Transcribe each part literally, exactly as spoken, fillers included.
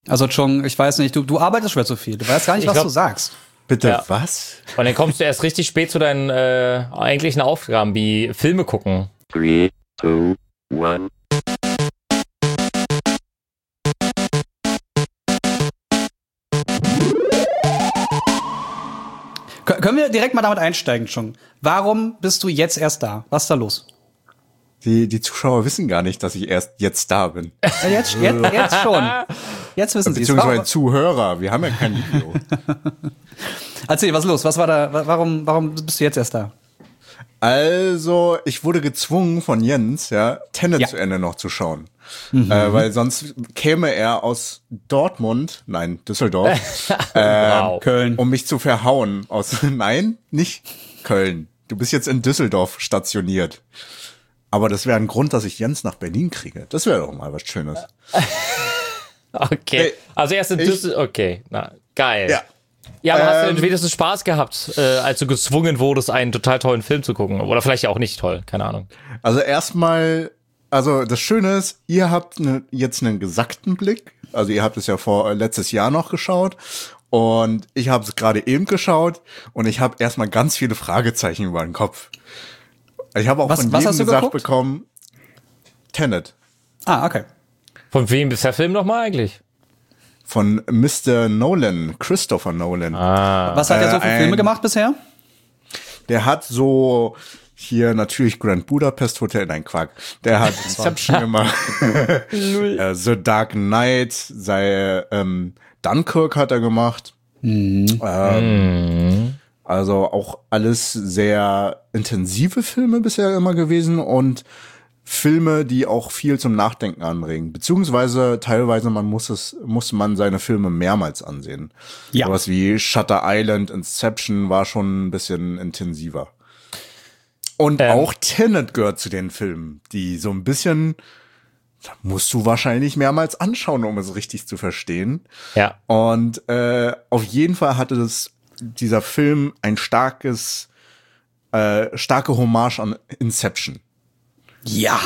Also Chung, ich weiß nicht, du, du arbeitest schon zu viel. Du weißt gar nicht, Ich was glaub- du sagst. Bitte, Ja. was? Und dann kommst du erst richtig spät zu deinen äh, eigentlichen Aufgaben, wie Filme gucken. Three, two, one. Kö- können wir direkt mal damit einsteigen, Chung? Warum bist du jetzt erst da? Was ist da los? Die, die Zuschauer wissen gar nicht, dass ich erst jetzt da bin. Äh, Jetzt, jetzt, jetzt schon. Jetzt wissen sie es. Beziehungsweise Warum- Zuhörer. Wir haben ja kein Video. Erzähl, was ist los? Was war da? wa- Warum, warum bist du jetzt erst da? Also, ich wurde gezwungen von Jens, ja, Tenet Ja. zu Ende noch zu schauen. Äh, weil sonst käme er aus Dortmund, nein, Düsseldorf, ähm, Wow. Köln. um mich zu verhauen. Aus, nein, nicht Köln. Du bist jetzt in Düsseldorf stationiert. Aber das wäre ein Grund, dass ich Jens nach Berlin kriege. Das wäre doch mal was Schönes. Okay. Hey, Also erst in ich- Düsseldorf. Okay, na, geil. Ja. Ja, aber hast du Ähm, denn wenigstens Spaß gehabt, äh, als du gezwungen wurdest, einen total tollen Film zu gucken? Oder vielleicht auch nicht toll, keine Ahnung. Also erstmal, also das Schöne ist, ihr habt ne, jetzt einen gesackten Blick. Also ihr habt es ja vor äh, letztes Jahr noch geschaut. Und ich habe es gerade eben geschaut. Und ich habe erstmal ganz viele Fragezeichen über den Kopf. Ich habe auch Was- von was jedem hast du gesagt geguckt? bekommen, Tenet. Ah, okay. Von wem ist der Film nochmal eigentlich? Von Mister Nolan, Christopher Nolan. Ah. Was hat er so für Äh, ein- Filme gemacht bisher? Der hat so hier natürlich Grand Budapest Hotel, nein, Quark. Der hat Inception gemacht. äh, The Dark Knight, sei, ähm, Dunkirk hat er gemacht. Ähm, also auch alles sehr intensive Filme bisher immer gewesen und Filme, die auch viel zum Nachdenken anregen. Beziehungsweise teilweise man muss es, muss man seine Filme mehrmals ansehen. Ja. Sowas wie Shutter Island, Inception war schon ein bisschen intensiver. Und Ähm. auch Tenet gehört zu den Filmen, die so ein bisschen, da musst du wahrscheinlich mehrmals anschauen, um es richtig zu verstehen. Ja. Und äh, auf jeden Fall hatte das, dieser Film ein starkes, äh, starke Hommage an Inception. Ja.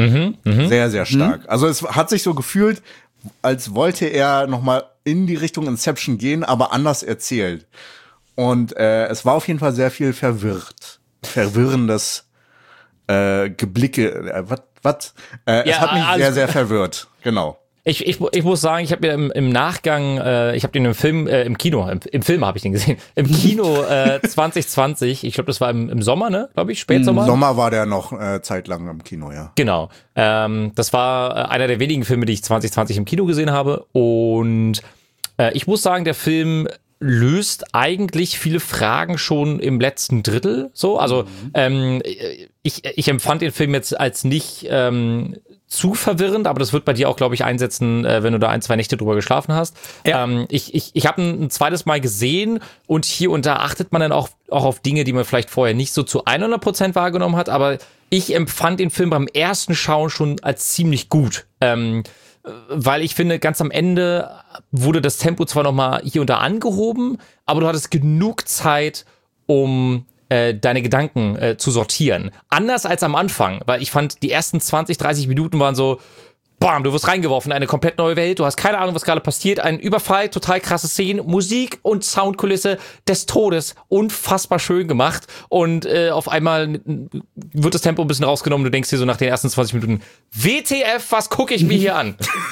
Sehr, sehr stark. Also es hat sich so gefühlt, als wollte er noch mal in die Richtung Inception gehen, aber anders erzählt. Und äh, es war auf jeden Fall sehr viel verwirrt. Verwirrendes äh, Geblicke. Äh, was? Was? Äh, Ja, es hat mich alles- sehr, sehr verwirrt. Genau. Ich, ich, ich muss sagen, ich habe mir im, im Nachgang, äh, ich habe den im Film, äh, im Kino, im, im Film habe ich den gesehen, im Kino äh, zwanzig zwanzig, ich glaube, das war im, im Sommer, ne, glaube ich, Spätsommer. Sommer war der noch äh, zeitlang im Kino, ja. Genau. Ähm, das war äh, einer der wenigen Filme, die ich zwanzig zwanzig im Kino gesehen habe. Und äh, ich muss sagen, der Film löst eigentlich viele Fragen schon im letzten Drittel. So, also ähm, ich, ich empfand den Film jetzt als nicht ähm, zu verwirrend, aber das wird bei dir auch, glaube ich, einsetzen, äh, wenn du da ein, zwei Nächte drüber geschlafen hast. Ja. Ähm, ich ich, ich habe ein, ein zweites Mal gesehen und hier und da achtet man dann auch, auch auf Dinge, die man vielleicht vorher nicht so zu hundert Prozent wahrgenommen hat, aber ich empfand den Film beim ersten Schauen schon als ziemlich gut. Ähm, weil ich finde, ganz am Ende wurde das Tempo zwar nochmal hier und da angehoben, aber du hattest genug Zeit, um äh, deine Gedanken äh, zu sortieren. Anders als am Anfang, weil ich fand, die ersten zwanzig, dreißig Minuten waren so, bam, du wirst reingeworfen in eine komplett neue Welt, du hast keine Ahnung, was gerade passiert, ein Überfall, total krasse Szenen, Musik und Soundkulisse des Todes, unfassbar schön gemacht und äh, auf einmal wird das Tempo ein bisschen rausgenommen, du denkst dir so nach den ersten zwanzig Minuten, W T F, was gucke ich mir hier an?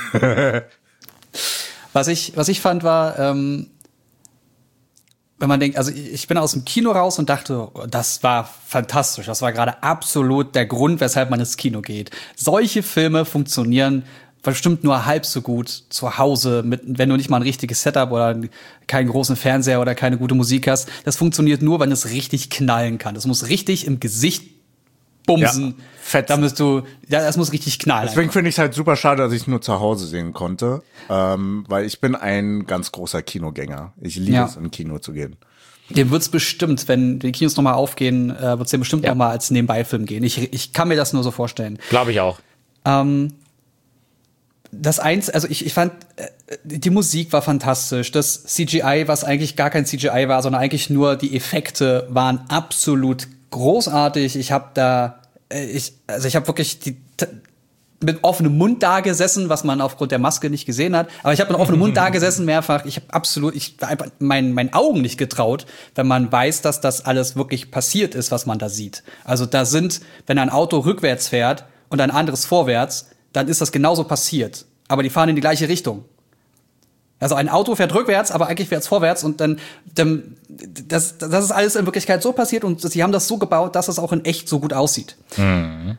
Was ich, was ich fand, war, ähm, wenn man denkt, also ich bin aus dem Kino raus und dachte, oh, das war fantastisch. Das war gerade absolut der Grund, weshalb man ins Kino geht. Solche Filme funktionieren bestimmt nur halb so gut zu Hause, mit, wenn du nicht mal ein richtiges Setup oder keinen großen Fernseher oder keine gute Musik hast. Das funktioniert nur, wenn es richtig knallen kann. Das muss richtig im Gesicht bumsen. Ja, fett. Da musst du, ja, das muss richtig knallen. Deswegen finde ich es halt super schade, dass ich es nur zu Hause sehen konnte, ähm, weil ich bin ein ganz großer Kinogänger. Ich liebe Ja. es, in Kino zu gehen. Dem wird's bestimmt, wenn die Kinos nochmal aufgehen, äh, wird's dem bestimmt Ja. noch mal als Nebenbeifilm gehen. Ich, ich kann mir das nur so vorstellen. Glaube ich auch. Ähm, das eins, also ich, ich fand, äh, die Musik war fantastisch. Das C G I, was eigentlich gar kein C G I war, sondern eigentlich nur die Effekte, waren absolut großartig. Ich habe da, äh, ich, also ich habe wirklich die, t- mit offenem Mund da gesessen, was man aufgrund der Maske nicht gesehen hat. Aber ich habe mit offenem Mund da gesessen mehrfach. Ich habe absolut, ich war einfach meinen meinen Augen nicht getraut, wenn man weiß, dass das alles wirklich passiert ist, was man da sieht. Also da sind, wenn ein Auto rückwärts fährt und ein anderes vorwärts, dann ist das genauso passiert. Aber die fahren in die gleiche Richtung. Also ein Auto fährt rückwärts, aber eigentlich fährt es vorwärts und dann, dann das, das ist alles in Wirklichkeit so passiert und sie haben das so gebaut, dass es auch in echt so gut aussieht. Mhm.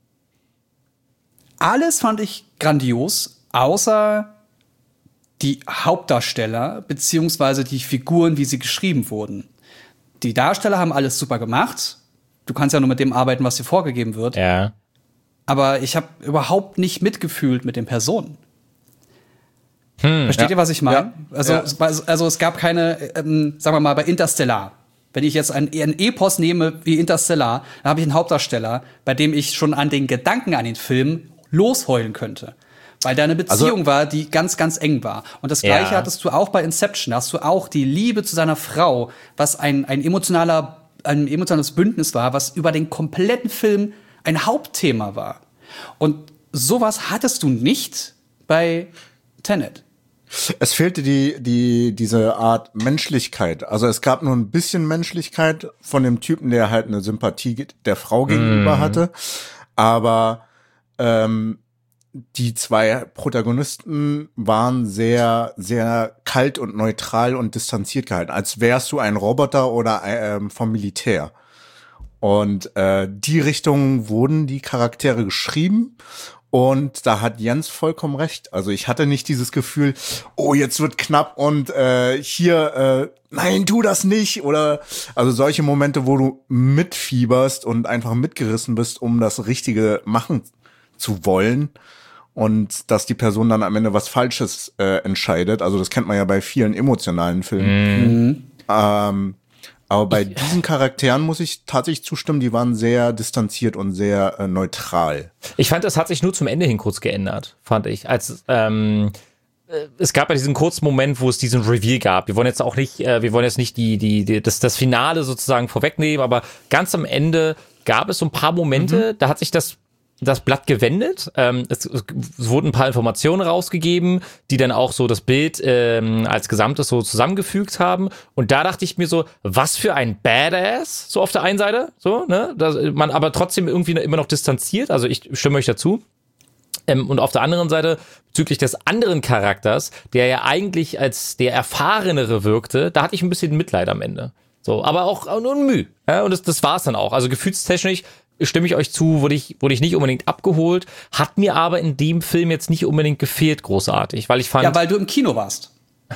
Alles fand ich grandios, außer die Hauptdarsteller beziehungsweise die Figuren, wie sie geschrieben wurden. Die Darsteller haben alles super gemacht. Du kannst ja nur mit dem arbeiten, was dir vorgegeben wird. Ja. Aber ich habe überhaupt nicht mitgefühlt mit den Personen. Hm, Versteht ja. ihr, was ich meine? Ja. Also, Ja. also es gab keine, ähm, sagen wir mal, bei Interstellar. Wenn ich jetzt ein, ein Epos nehme wie Interstellar, dann habe ich einen Hauptdarsteller, bei dem ich schon an den Gedanken an den Film losheulen könnte. Weil da eine Beziehung Also, war, die ganz, ganz eng war. Und das Gleiche Ja. hattest du auch bei Inception. Da hast du auch die Liebe zu seiner Frau, was ein, ein emotionaler, ein emotionales Bündnis war, was über den kompletten Film ein Hauptthema war. Und sowas hattest du nicht bei Tenet. Es fehlte die, die, diese Art Menschlichkeit. Also es gab nur ein bisschen Menschlichkeit von dem Typen, der halt eine Sympathie der Frau gegenüber Mhm. hatte. Aber ähm, die zwei Protagonisten waren sehr, sehr kalt und neutral und distanziert gehalten, als wärst du ein Roboter oder ähm, vom Militär. Und äh, die Richtung wurden die Charaktere geschrieben. Und da hat Jens vollkommen recht. Also ich hatte nicht dieses Gefühl, oh, jetzt wird knapp und äh, hier, äh, nein, tu das nicht. Oder also solche Momente, wo du mitfieberst und einfach mitgerissen bist, um das Richtige machen zu wollen. Und dass die Person dann am Ende was Falsches äh, entscheidet. Also das kennt man ja bei vielen emotionalen Filmen. Mhm. Ähm, aber bei diesen Charakteren muss ich tatsächlich zustimmen, die waren sehr distanziert und sehr äh, neutral. Ich fand, das hat sich nur zum Ende hin kurz geändert, fand ich. Als ähm, äh, es gab ja diesen kurzen Moment, wo es diesen Reveal gab. Wir wollen jetzt auch nicht, äh, wir wollen jetzt nicht die, die, die das, das Finale sozusagen vorwegnehmen, aber ganz am Ende gab es so ein paar Momente, mhm. da hat sich das das Blatt gewendet. Ähm, es, es wurden ein paar Informationen rausgegeben, die dann auch so das Bild ähm, als Gesamtes so zusammengefügt haben. Und da dachte ich mir so, was für ein Badass, so auf der einen Seite, so, ne, dass man aber trotzdem irgendwie immer noch distanziert. Also ich stimme euch dazu. Ähm, und auf der anderen Seite, bezüglich des anderen Charakters, der ja eigentlich als der Erfahrenere wirkte, da hatte ich ein bisschen Mitleid am Ende. So, aber auch, auch nur ein Mühe. Ja, und das, das war's dann auch. Also gefühlstechnisch stimme ich euch zu, wurde ich, wurde ich nicht unbedingt abgeholt, hat mir aber in dem Film jetzt nicht unbedingt gefehlt, großartig, weil ich fand... Ja, weil du im Kino warst.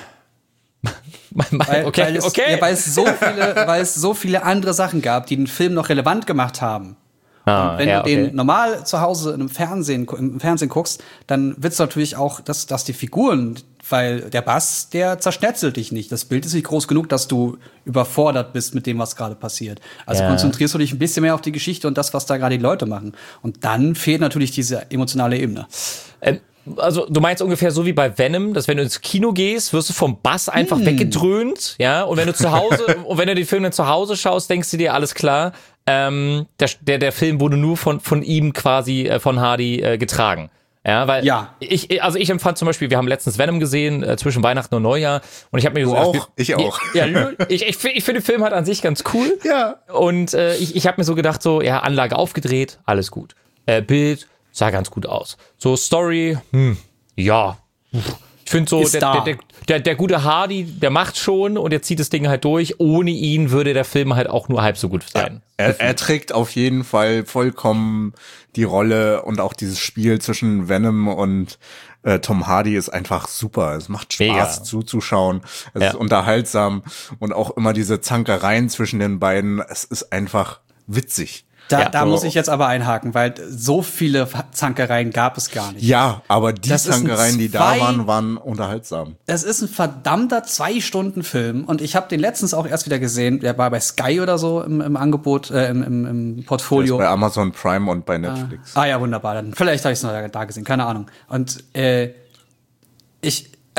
weil, okay, weil es, okay. Ja, weil es so viele, weil es so viele andere Sachen gab, die den Film noch relevant gemacht haben. Ah, und wenn ja, du den okay. normal zu Hause im Fernsehen, im Fernsehen guckst, dann willst du natürlich auch, dass, dass die Figuren, weil der Bass, der zerschnetzelt dich nicht. Das Bild ist nicht groß genug, dass du überfordert bist mit dem, was gerade passiert. Also ja. konzentrierst du dich ein bisschen mehr auf die Geschichte und das, was da gerade die Leute machen. Und dann fehlt natürlich diese emotionale Ebene. Ähm, also du meinst ungefähr so wie bei Venom, dass wenn du ins Kino gehst, wirst du vom Bass einfach Hm. weggedröhnt, ja, und wenn du zu Hause, und wenn du den Film dann zu Hause schaust, denkst du dir, alles klar, ähm, der, der, der Film wurde nur von, von ihm quasi, äh, von Hardy äh, getragen. Ja, weil Ja. ich, also ich empfand zum Beispiel, wir haben letztens Venom gesehen, äh, zwischen Weihnachten und Neujahr, und ich habe mir Du gesagt, auch? Ich auch. Ja, ja ich, ich, ich finde den Film halt an sich ganz cool. Ja. Und äh, ich, ich habe mir so gedacht, so, ja, Anlage aufgedreht, alles gut. Äh, Bild sah ganz gut aus. So, Story, hm, ja. Ich finde so, Ist der, da. der, der, der gute Hardy, der macht schon und der zieht das Ding halt durch. Ohne ihn würde der Film halt auch nur halb so gut sein. Er, er trägt auf jeden Fall vollkommen die Rolle und auch dieses Spiel zwischen Venom und äh, Tom Hardy ist einfach super. Es macht Spaß Mega. zuzuschauen. Es Ja. ist unterhaltsam und auch immer diese Zankereien zwischen den beiden. Es ist einfach witzig. Da, Ja. da So. muss ich jetzt aber einhaken, weil so viele Zankereien gab es gar nicht. Ja, aber die Das ist ein Zankereien, die da zwei- waren, waren unterhaltsam. Das ist ein verdammter Zwei-Stunden-Film und ich habe den letztens auch erst wieder gesehen. Der war bei Sky oder so im, im Angebot, äh, im, im, im Das Portfolio. bei Amazon Prime und bei Netflix. Ah ja, wunderbar. Dann vielleicht habe ich es noch da gesehen, keine Ahnung. Und äh, ich,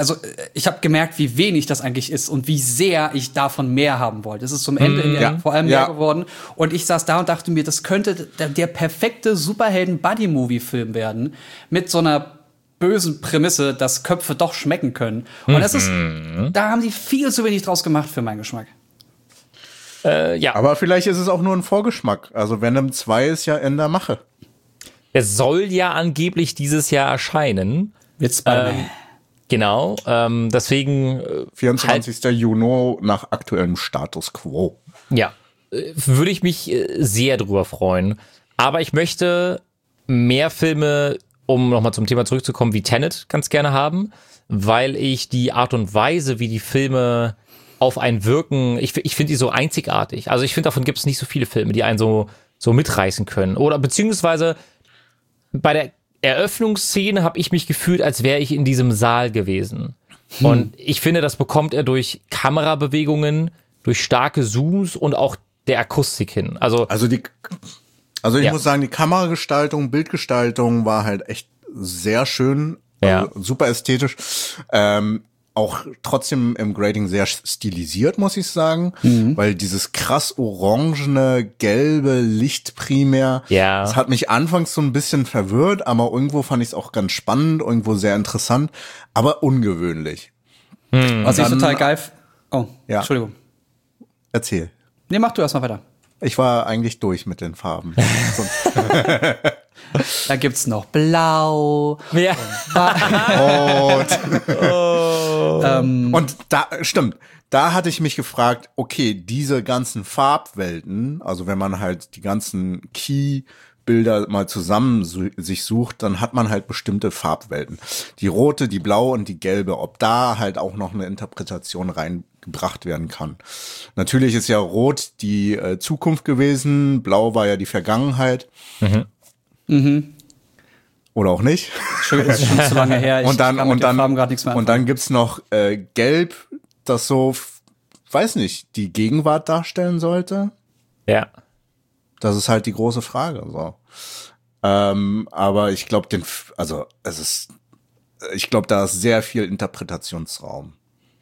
also ich habe gemerkt, wie wenig das eigentlich ist und wie sehr ich davon mehr haben wollte. Es ist zum Ende mm, ja. vor allem mehr ja. geworden. Und ich saß da und dachte mir, das könnte der, der perfekte Superhelden-Buddy-Movie-Film werden mit so einer bösen Prämisse, dass Köpfe doch schmecken können. Und das ist, da haben die viel zu wenig draus gemacht für meinen Geschmack. Äh, ja. Aber vielleicht ist es auch nur ein Vorgeschmack. Also Venom zwei ist ja in der Mache. Es soll ja angeblich dieses Jahr erscheinen. Mit Spider-Man. Ähm, genau. Ähm, deswegen. Äh, vierundzwanzigster Juni nach aktuellem Status quo. Ja. Äh, würde ich mich äh, sehr drüber freuen. Aber ich möchte mehr Filme, um nochmal zum Thema zurückzukommen, wie Tenet ganz gerne haben, weil ich die Art und Weise, wie die Filme auf einen wirken, ich, ich finde die so einzigartig. Also ich finde, davon gibt es nicht so viele Filme, die einen so, so mitreißen können. Oder beziehungsweise bei der Eröffnungsszene habe ich mich gefühlt, als wäre ich in diesem Saal gewesen. Hm. Und ich finde, das bekommt er durch Kamerabewegungen, durch starke Zooms und auch der Akustik hin. Also, also die, also ich ja. muss sagen, die Kameragestaltung, Bildgestaltung war halt echt sehr schön, ja. also super ästhetisch. Ähm, auch trotzdem im Grading sehr stilisiert, muss ich sagen, mhm. weil dieses krass orangene, gelbe Licht primär, ja. das hat mich anfangs so ein bisschen verwirrt, aber irgendwo fand ich es auch ganz spannend, irgendwo sehr interessant, aber ungewöhnlich. Mhm. Was ich total geil f- Oh, ja. Entschuldigung. Erzähl. Nee, mach du erstmal weiter. Ich war eigentlich durch mit den Farben. Da gibt's noch Blau. Ja. Rot. Oh. ähm. Und da, stimmt, da hatte ich mich gefragt, okay, diese ganzen Farbwelten, also wenn man halt die ganzen Key-Bilder mal zusammen su- sich sucht, dann hat man halt bestimmte Farbwelten. Die rote, die blaue und die gelbe, ob da halt auch noch eine Interpretation reingebracht werden kann. Natürlich ist ja rot die äh, Zukunft gewesen, blau war ja die Vergangenheit. Mhm. Mhm. Oder auch nicht. Das ist schon zu lange her. Ich und dann, kann mit und den dann, Farben grad nichts mehr und dann gibt's noch äh, Gelb, das so, weiß nicht, die Gegenwart darstellen sollte. Ja. Das ist halt die große Frage. So. Ähm, aber ich glaube, den, also es ist, ich glaube, da ist sehr viel Interpretationsraum.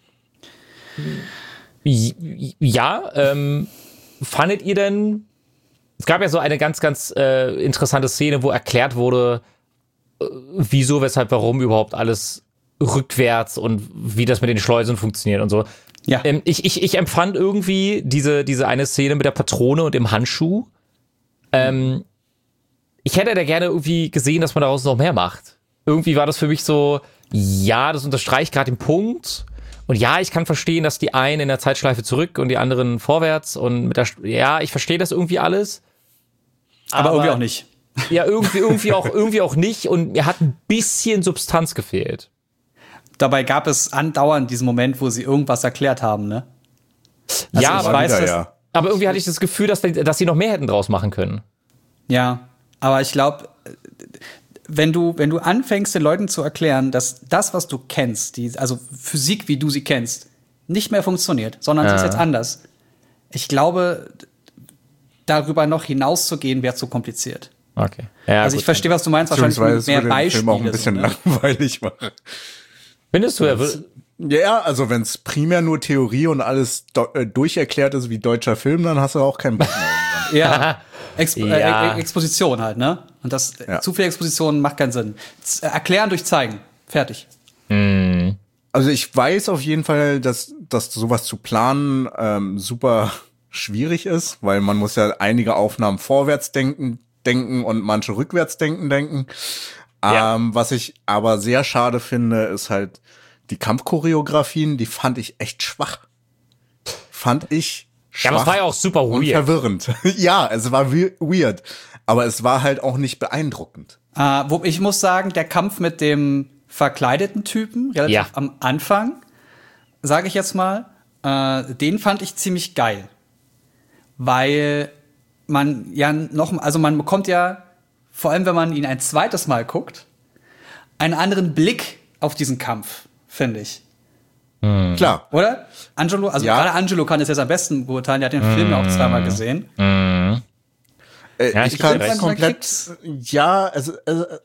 Ja, ähm, fandet ihr denn? Es gab ja so eine ganz, ganz äh, interessante Szene, wo erklärt wurde, äh, wieso, weshalb, warum überhaupt alles rückwärts und wie das mit den Schleusen funktioniert und so. Ja. Ähm, ich, ich, ich empfand irgendwie diese, diese eine Szene mit der Patrone und dem Handschuh. Ähm, ich hätte da gerne irgendwie gesehen, dass man daraus noch mehr macht. Irgendwie war das für mich so, ja, das unterstreicht gerade den Punkt. Und ja, ich kann verstehen, dass die einen in der Zeitschleife zurück und die anderen vorwärts und mit der, ja, ich verstehe das irgendwie alles. Aber, aber irgendwie auch nicht. Ja, irgendwie, irgendwie auch, irgendwie auch nicht. Und mir hat ein bisschen Substanz gefehlt. Dabei gab es andauernd diesen Moment, wo sie irgendwas erklärt haben, ne? Also ja, ich aber, weiß, wieder, dass, ja. aber irgendwie hatte ich das Gefühl, dass, dass sie noch mehr hätten draus machen können. Ja, aber ich glaube, wenn du, wenn du anfängst, den Leuten zu erklären, dass das, was du kennst, die, also Physik, wie du sie kennst, nicht mehr funktioniert, sondern es Ja. ist jetzt anders. Ich glaube, darüber noch hinauszugehen, wäre zu kompliziert. Okay. Ja, also gut. ich verstehe, was du meinst, wahrscheinlich Beziehungsweise mit es mehr würde den Beispiele. Film auch ein bisschen so, ne? langweilig machen. Findest du, er will, Ja, also wenn es primär nur Theorie und alles do- äh, durcherklärt ist wie deutscher Film, dann hast du auch keinen Bock mehr irgendwann. Ja. Expo- Ja. Äh, Exposition halt, ne? Und das Ja. zu viel Exposition macht keinen Sinn. Z- Erklären durch zeigen. Fertig. Also ich weiß auf jeden Fall, dass, dass sowas zu planen ähm, super schwierig ist, weil man muss ja einige Aufnahmen vorwärts denken, denken und manche rückwärts denken, denken. Ja. Ähm, was ich aber sehr schade finde, ist halt die Kampfchoreografien, die fand ich echt schwach. Fand ich schwach. ja, aber es war ja auch super und weird. verwirrend. Ja, es war we- weird, aber es war halt auch nicht beeindruckend. Äh, wo, ich muss sagen, der Kampf mit dem verkleideten Typen, relativ Ja. am Anfang, sage ich jetzt mal, äh, den fand ich ziemlich geil. Weil man ja noch, also man bekommt ja, vor allem wenn man ihn ein zweites Mal guckt, einen anderen Blick auf diesen Kampf, finde ich. Klar. Oder? Angelo, also Ja. gerade Angelo kann es jetzt am besten beurteilen, der hat den Film ja auch zweimal gesehen. Äh, Ja, ich ich kann geb dir recht. komplett, ja, also, also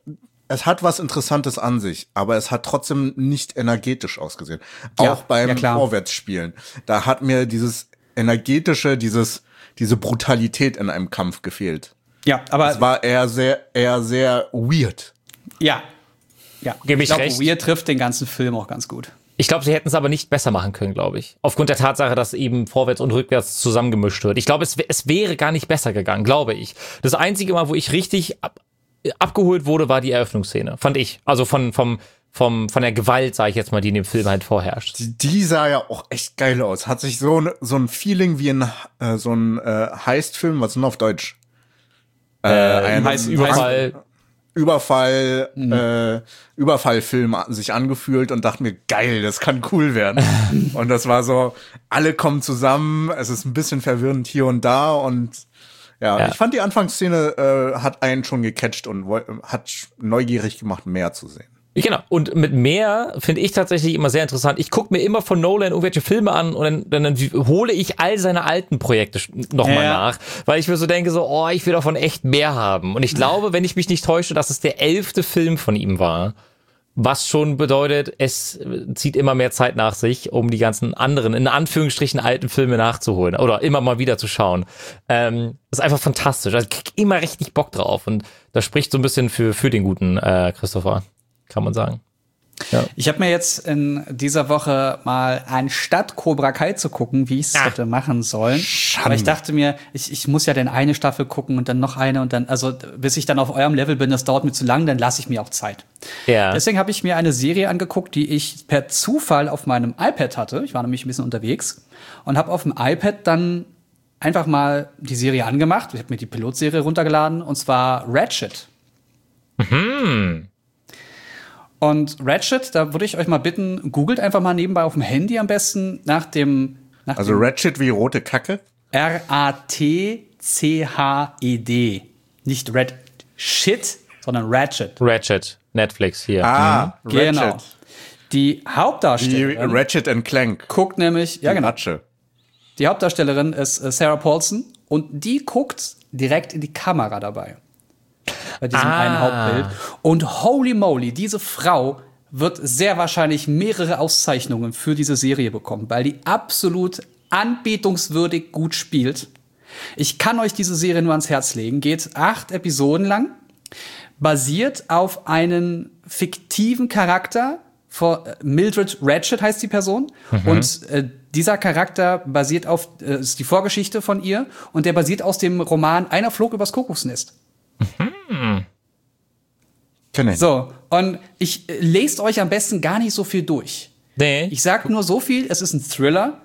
es hat was Interessantes an sich, aber es hat trotzdem nicht energetisch ausgesehen. Ja, Auch beim ja, klar. Vorwärtsspielen. Da hat mir dieses energetische, dieses, diese Brutalität in einem Kampf gefehlt. Ja, aber Es war eher sehr, eher sehr weird. ja. Ja, Gebe ich glaube, recht. Weird trifft den ganzen Film auch ganz gut. Ich glaube, sie hätten es aber nicht besser machen können, glaube ich. Aufgrund der Tatsache, dass eben vorwärts und rückwärts zusammengemischt wird. Ich glaube, es, es wäre gar nicht besser gegangen, glaube ich. Das einzige Mal, wo ich richtig ab, abgeholt wurde, war die Eröffnungsszene, fand ich. Also von, vom, vom, von der Gewalt, sage ich jetzt mal, die in dem Film halt vorherrscht. Die, die sah ja auch echt geil aus. Hat sich so, ne, so ein Feeling wie ein, äh, so ein äh, Heist-Film, was ist denn auf Deutsch? Äh, ein Heist- Überfall. Überfall, mhm. äh, Überfallfilm sich angefühlt und dachte mir, geil, das kann cool werden. Und das war so, alle kommen zusammen, es ist ein bisschen verwirrend hier und da und ja, Ja. ich fand die Anfangsszene äh, hat einen schon gecatcht und woll- hat neugierig gemacht, mehr zu sehen. Genau. Und mit mehr finde ich tatsächlich immer sehr interessant. Ich gucke mir immer von Nolan irgendwelche Filme an und dann, dann, dann hole ich all seine alten Projekte nochmal Ja. nach, weil ich mir so denke, so, oh, ich will davon echt mehr haben. Und ich glaube, wenn ich mich nicht täusche, dass es der elfte Film von ihm war. Was schon bedeutet, es zieht immer mehr Zeit nach sich, um die ganzen anderen, in Anführungsstrichen, alten Filme nachzuholen oder immer mal wieder zu schauen. Ähm, das ist einfach fantastisch. Also ich krieg immer richtig Bock drauf. Und das spricht so ein bisschen für, für den guten äh, Christopher, kann man sagen. Ja. Ich habe mir jetzt in dieser Woche mal anstatt Cobra Kai zu gucken, wie ich es Ah. hätte machen sollen. Schande. Aber ich dachte mir, ich, ich muss ja dann eine Staffel gucken und dann noch eine und dann, also bis ich dann auf eurem Level bin, das dauert mir zu lang, dann lasse ich mir auch Zeit. Ja. Deswegen habe ich mir eine Serie angeguckt, die ich per Zufall auf meinem iPad hatte. Ich war nämlich ein bisschen unterwegs und habe auf dem iPad dann einfach mal die Serie angemacht. Ich habe mir die Pilotserie runtergeladen und zwar Ratchet. Hm. Und Ratchet, da würde ich euch mal bitten, googelt einfach mal nebenbei auf dem Handy am besten nach dem, nach Also dem Ratchet wie rote Kacke? R A T C H E D. Nicht Red Shit, sondern Ratchet. Ratchet, Netflix hier. Ah, Genau. Ratchet. Die Wie Hauptdarstellerin Ratchet and Clank. guckt nämlich, ja Die genau, Ratsche. die Hauptdarstellerin ist äh, Sarah Paulson und die guckt direkt in die Kamera dabei. Bei diesem Ah. einen Hauptbild. Und holy moly, diese Frau wird sehr wahrscheinlich mehrere Auszeichnungen für diese Serie bekommen, weil die absolut anbetungswürdig gut spielt. Ich kann euch diese Serie nur ans Herz legen. Geht acht Episoden lang, basiert auf einen fiktiven Charakter. Vor Mildred Ratchet heißt die Person. Mhm. Und äh, dieser Charakter basiert auf, äh, ist die Vorgeschichte von ihr. Und der basiert aus dem Roman Einer flog übers Kuckucksnest. Kenn ich. So, und ich äh, lest euch am besten gar nicht so viel durch. Nee. Ich sag nur so viel, es ist ein Thriller.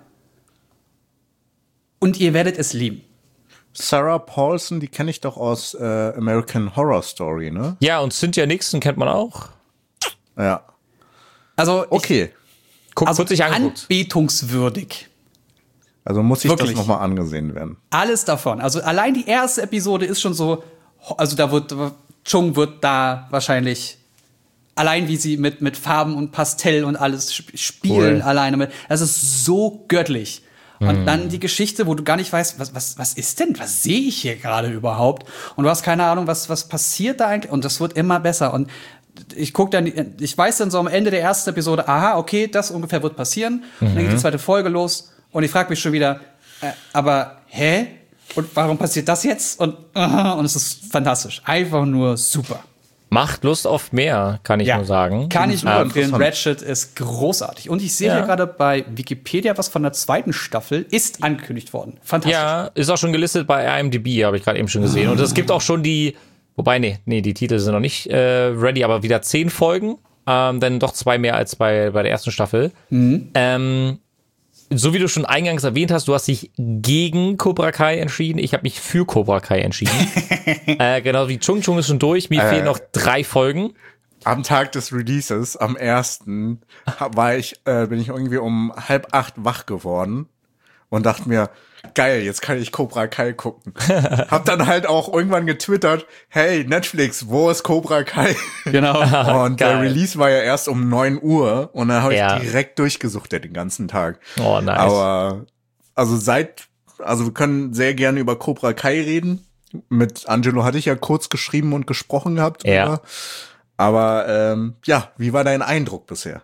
Und ihr werdet es lieben. Sarah Paulson, die kenne ich doch aus äh, American Horror Story, ne? Ja, und Cynthia Nixon kennt man auch. Ja. Also, ich, Okay. Guck, also kurz sich angeguckt. anbetungswürdig. Also muss ich Wirklich. das nochmal angesehen werden. Alles davon. Also allein die erste Episode ist schon so, also da wird, Chung wird da wahrscheinlich, allein wie sie mit, mit Farben und Pastell und alles sp- spielen, Cool. alleine mit, das ist so göttlich. Und dann die Geschichte, wo du gar nicht weißt, was, was, was ist denn, was sehe ich hier gerade überhaupt? Und du hast keine Ahnung, was, was passiert da eigentlich? Und das wird immer besser. Und ich guck dann, ich weiß dann so am Ende der ersten Episode, aha, okay, das ungefähr wird passieren. Und dann geht die zweite Folge los und ich frage mich schon wieder, äh, aber hä? Und warum passiert das jetzt? Und, uh, und es ist fantastisch. Einfach nur super. Macht Lust auf mehr, kann ich nur sagen. Kann ich nur Ähm, empfehlen. interessant. Ratchet ist großartig. Und ich sehe Ja. hier gerade bei Wikipedia was von der zweiten Staffel ist angekündigt worden. Fantastisch. Ja, ist auch schon gelistet bei I M D B, habe ich gerade eben schon gesehen. Und es gibt auch schon die, wobei, nee, nee, die Titel sind noch nicht äh, ready, aber wieder zehn Folgen. Ähm, dann doch zwei mehr als bei, bei der ersten Staffel. Mhm. Ähm, so wie du schon eingangs erwähnt hast, du hast dich gegen Cobra Kai entschieden. Ich habe mich für Cobra Kai entschieden. äh, genau wie Chung Chung ist schon durch. Mir Äh. fehlen noch drei Folgen. Am Tag des Releases, am ersten, war ich, äh, bin ich irgendwie um halb acht wach geworden und dachte mir, geil, jetzt kann ich Cobra Kai gucken. Hab dann halt auch irgendwann getwittert, hey, Netflix, wo ist Cobra Kai? Genau. Und der Geil. Release war ja erst um neun Uhr und dann habe ich Ja. direkt durchgesuchtet den ganzen Tag. Oh, nice. Aber, also seit, also wir können sehr gerne über Cobra Kai reden. Mit Angelo hatte ich ja kurz geschrieben und gesprochen gehabt. Ja. drüber. Aber ähm, ja, wie war dein Eindruck bisher?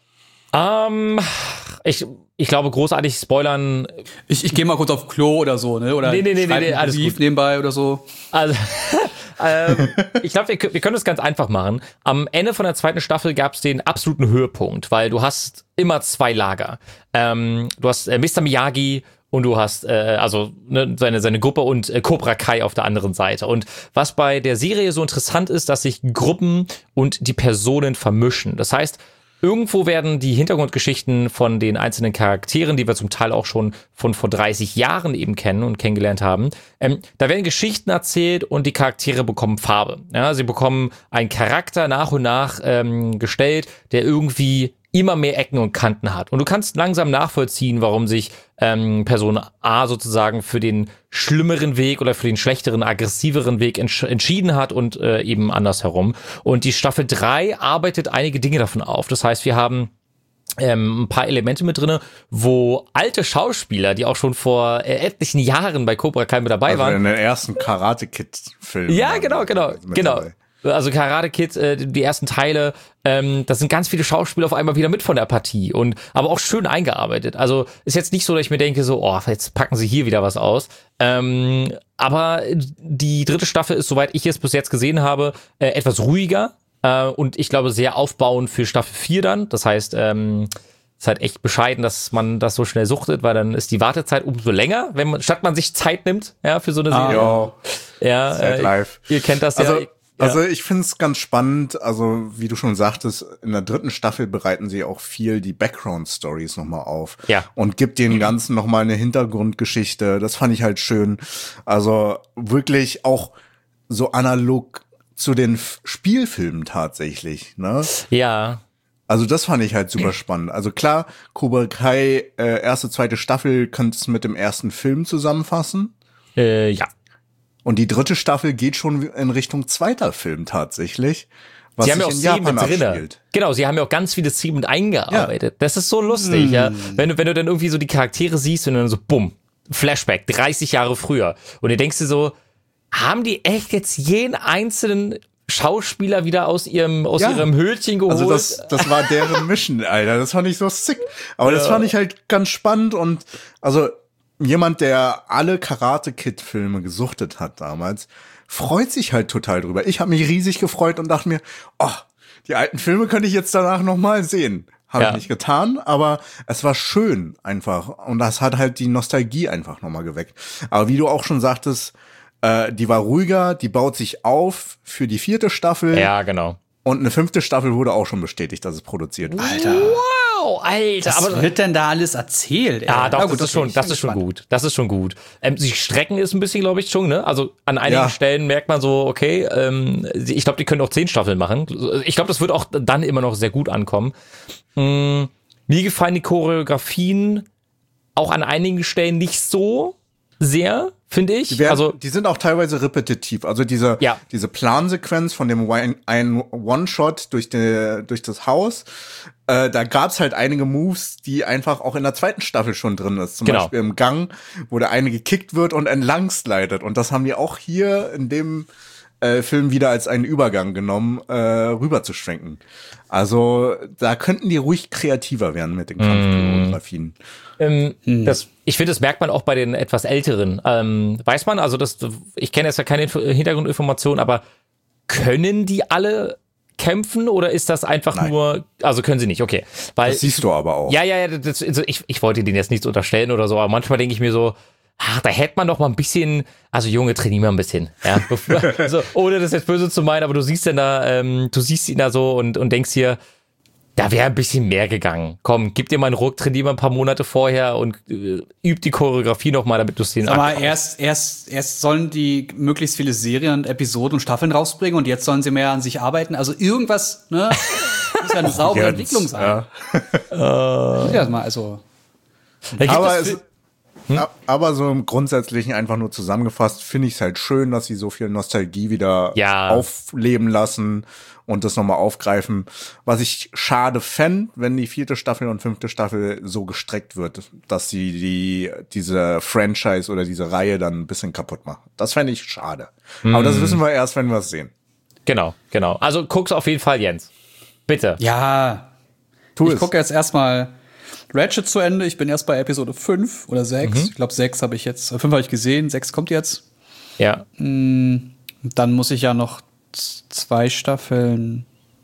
Ähm, ich, ich glaube, großartig spoilern. Ich, ich gehe mal kurz auf Klo oder so, ne? Oder Nee, nee, nee, schreib nee, nee, einen alles Brief gut. nebenbei oder so. Also, ähm, ich glaube, wir, kö- wir können es ganz einfach machen. Am Ende von der zweiten Staffel gab es den absoluten Höhepunkt, weil du hast immer zwei Lager. Ähm, du hast äh, Mister Miyagi und du hast äh, also ne, seine seine Gruppe und äh, Cobra Kai auf der anderen Seite. Und was bei der Serie so interessant ist, dass sich Gruppen und die Personen vermischen. Das heißt, irgendwo werden die Hintergrundgeschichten von den einzelnen Charakteren, die wir zum Teil auch schon von vor dreißig Jahren eben kennen und kennengelernt haben, ähm, da werden Geschichten erzählt und die Charaktere bekommen Farbe. Ja, sie bekommen einen Charakter nach und nach ähm, gestellt, der irgendwie immer mehr Ecken und Kanten hat. Und du kannst langsam nachvollziehen, warum sich ähm, Person A sozusagen für den schlimmeren Weg oder für den schlechteren, aggressiveren Weg entsch- entschieden hat und äh, eben andersherum. Und die Staffel drei arbeitet einige Dinge davon auf. Das heißt, wir haben ähm, ein paar Elemente mit drinne, wo alte Schauspieler, die auch schon vor äh, etlichen Jahren bei Cobra Kai mit dabei Also waren. in den ersten Karate-Kid-Filmen. Ja, genau, genau, mit genau. dabei. Also Karate Kid, äh, die ersten Teile, ähm, das sind ganz viele Schauspieler auf einmal wieder mit von der Partie und aber auch schön eingearbeitet. Also ist jetzt nicht so, dass ich mir denke so, oh, jetzt packen sie hier wieder was aus. Ähm, aber die dritte Staffel ist, soweit ich es bis jetzt gesehen habe, äh, etwas ruhiger äh, und ich glaube sehr aufbauend für Staffel vier dann. Das heißt, ähm, ist halt echt bescheiden, dass man das so schnell suchtet, weil dann ist die Wartezeit umso länger, wenn man statt man sich Zeit nimmt, ja, für so eine Serie. Ja, Ja, Sad äh, Life. ihr kennt das Also, ja. also ich finde es ganz spannend, also wie du schon sagtest, in der dritten Staffel bereiten sie auch viel die Background-Stories nochmal auf. Ja. Und gibt den Ganzen nochmal eine Hintergrundgeschichte. Das fand ich halt schön. Also wirklich auch so analog zu den F- Spielfilmen tatsächlich, ne? Ja. Also das fand ich halt super spannend. Also klar, Cobra Kai, äh, erste, zweite Staffel, könntest du mit dem ersten Film zusammenfassen. Äh, ja. Und die dritte Staffel geht schon in Richtung zweiter Film tatsächlich, was Sie haben ja sich auch in Szenen Japan mit drinne. abspielt. Genau, sie haben ja auch ganz viele Szenen mit eingearbeitet. Das ist so lustig, Hm. ja. Wenn du, wenn du dann irgendwie so die Charaktere siehst und dann so, bumm, Flashback, dreißig Jahre früher. Und du denkst dir so, haben die echt jetzt jeden einzelnen Schauspieler wieder aus ihrem, aus Ja. ihrem Höhlchen geholt? Also das, das war deren Mission, Alter. Das fand ich so sick. Aber das fand ich halt ganz spannend und also jemand, der alle Karate-Kid-Filme gesuchtet hat damals, freut sich halt total drüber. Ich habe mich riesig gefreut und dachte mir, oh, die alten Filme könnte ich jetzt danach noch mal sehen. Habe Ja. ich nicht getan, aber es war schön einfach. Und das hat halt die Nostalgie einfach noch mal geweckt. Aber wie du auch schon sagtest, äh, die war ruhiger, die baut sich auf für die vierte Staffel. ja, genau. Und eine fünfte Staffel wurde auch schon bestätigt, dass es produziert wird. Alter, Wow, Alter. was aber wird denn da alles erzählt? Ey? Ja, doch, Na das, gut, ist schon, bin das ich ist schon gespannt. gut. Das ist schon gut. Ähm, sie strecken es ein bisschen, glaube ich, schon, ne? Also an einigen Ja. Stellen merkt man so, okay, ähm, sie- ich glaube, die können auch zehn Staffeln machen. Ich glaube, das wird auch dann immer noch sehr gut ankommen. Mm, mir gefallen die Choreografien auch an einigen Stellen nicht so sehr, finde ich. Die, werden, also die sind auch teilweise repetitiv. Also diese, Ja. diese Plansequenz von dem One- ein One-Shot durch, die, durch das Haus, äh, da gab's halt einige Moves, die einfach auch in der zweiten Staffel schon drin ist. Zum Genau. Beispiel im Gang, wo der eine gekickt wird und entlang slidet. Und das haben die auch hier in dem äh, Film wieder als einen Übergang genommen, äh, rüber zu schwenken. Also da könnten die ruhig kreativer werden mit den Kampfchoreografien. Ähm, das, ich finde, das merkt man auch bei den etwas älteren. Ähm, weiß man, also das, ich kenne jetzt ja keine Info- Hintergrundinformationen, aber können die alle kämpfen oder ist das einfach Nein. nur, also können sie nicht, okay. Weil, Das siehst du aber auch. ja, ja, ja, das, also ich, ich wollte denen jetzt nichts unterstellen oder so, aber manchmal denke ich mir so, ach, da hätte man doch mal ein bisschen, also Junge, trainier mal ein bisschen, ja, also, ohne das jetzt böse zu meinen, aber du siehst dann da, ähm, du siehst ihn da so und, und denkst dir, da wäre ein bisschen mehr gegangen. Komm, gib dir mal einen Ruck, trainier mal ein paar Monate vorher und äh, üb die Choreografie noch mal, damit du es den Aber erst, erst, erst sollen die möglichst viele Serien, Episoden und Staffeln rausbringen und jetzt sollen sie mehr an sich arbeiten. Also irgendwas, ne? Muss ja eine saubere Jens, Entwicklung sein. ja. Muss ja mal, also. Da gibt Aber, es es, a- aber so im Grundsätzlichen einfach nur zusammengefasst, finde ich es halt schön, dass sie so viel Nostalgie wieder Ja. aufleben lassen und das nochmal aufgreifen. Was ich schade fände, wenn die vierte Staffel und fünfte Staffel so gestreckt wird, dass sie die diese Franchise oder diese Reihe dann ein bisschen kaputt machen. Das fände ich schade. Aber das wissen wir erst, wenn wir es sehen. Genau, genau. Also guck's auf jeden Fall, Jens. Bitte. Ja, Tu ich es. gucke jetzt erstmal Ratchet zu Ende. Ich bin erst bei Episode fünf oder sechs. Mhm. Ich glaube, sechs habe ich jetzt, fünf habe ich gesehen, sechs kommt jetzt. Ja. Dann muss ich ja noch z- zwei Staffeln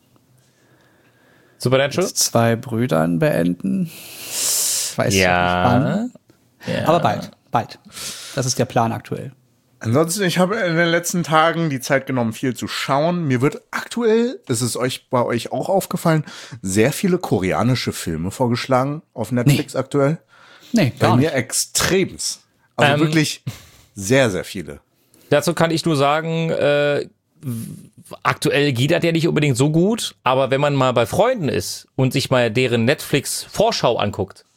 Supernatural? mit zwei Brüdern beenden. Weiß Ja. nicht wann. Aber bald, bald. Das ist der Plan aktuell. Ansonsten, ich habe in den letzten Tagen die Zeit genommen, viel zu schauen. Mir wird aktuell, ist es euch bei euch auch aufgefallen, sehr viele koreanische Filme vorgeschlagen auf Netflix Nee. aktuell. Nee, Bei gar mir nicht. extremst. Also Ähm, wirklich sehr, sehr viele. Dazu kann ich nur sagen, äh, aktuell geht das ja nicht unbedingt so gut, aber wenn man mal bei Freunden ist und sich mal deren Netflix-Vorschau anguckt,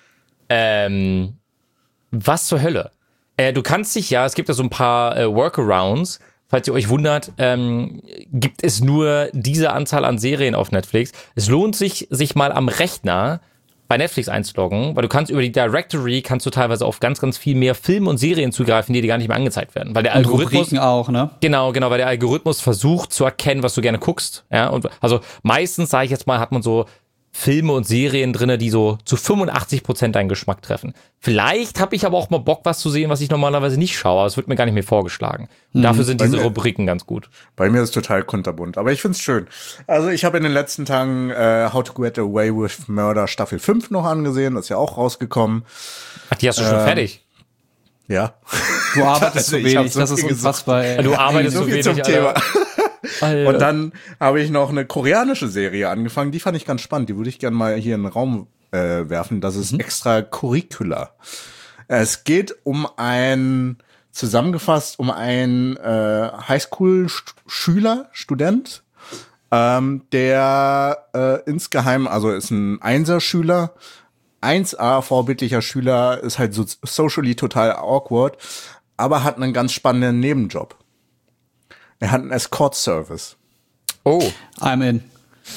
ähm, was zur Hölle? Äh, du kannst dich ja, es gibt ja so ein paar äh, Workarounds, falls ihr euch wundert, ähm, gibt es nur diese Anzahl an Serien auf Netflix. Es lohnt sich, sich mal am Rechner bei Netflix einzuloggen, weil du kannst über die Directory, kannst du teilweise auf ganz, ganz viel mehr Filme und Serien zugreifen, die dir gar nicht mehr angezeigt werden. Weil der Und Algorithmus, Rubriken auch, ne? genau, genau, weil der Algorithmus versucht zu erkennen, was du gerne guckst. Ja, und also meistens, sage ich jetzt mal, hat man so Filme und Serien drinne, die so zu fünfundachtzig Prozent deinen Geschmack treffen. Vielleicht habe ich aber auch mal Bock, was zu sehen, was ich normalerweise nicht schaue, aber es wird mir gar nicht mehr vorgeschlagen. Und dafür sind diese mir- Rubriken ganz gut. Bei mir ist es total kunterbunt, aber ich find's schön. Also ich habe in den letzten Tagen äh, How to Get Away with Murder Staffel fünf noch angesehen, das ist ja auch rausgekommen. Ach, die hast du schon Ähm, fertig. Ja. Du arbeitest Also so ich hab wenig, so das ist viel unfassbar. ey. Du arbeitest so so viel wenig, zum Alter. Thema. Alter. Und dann habe ich noch eine koreanische Serie angefangen, die fand ich ganz spannend, die würde ich gerne mal hier in den Raum äh, werfen. Das ist Extra Curricular. Es geht um ein, zusammengefasst, um einen äh, Highschool-Schüler, Student, ähm, der äh, insgeheim, also ist ein Einser-Schüler, eins A vorbildlicher Schüler, ist halt so socially total awkward, aber hat einen ganz spannenden Nebenjob. Er hat einen Escort-Service. Oh, I'm in.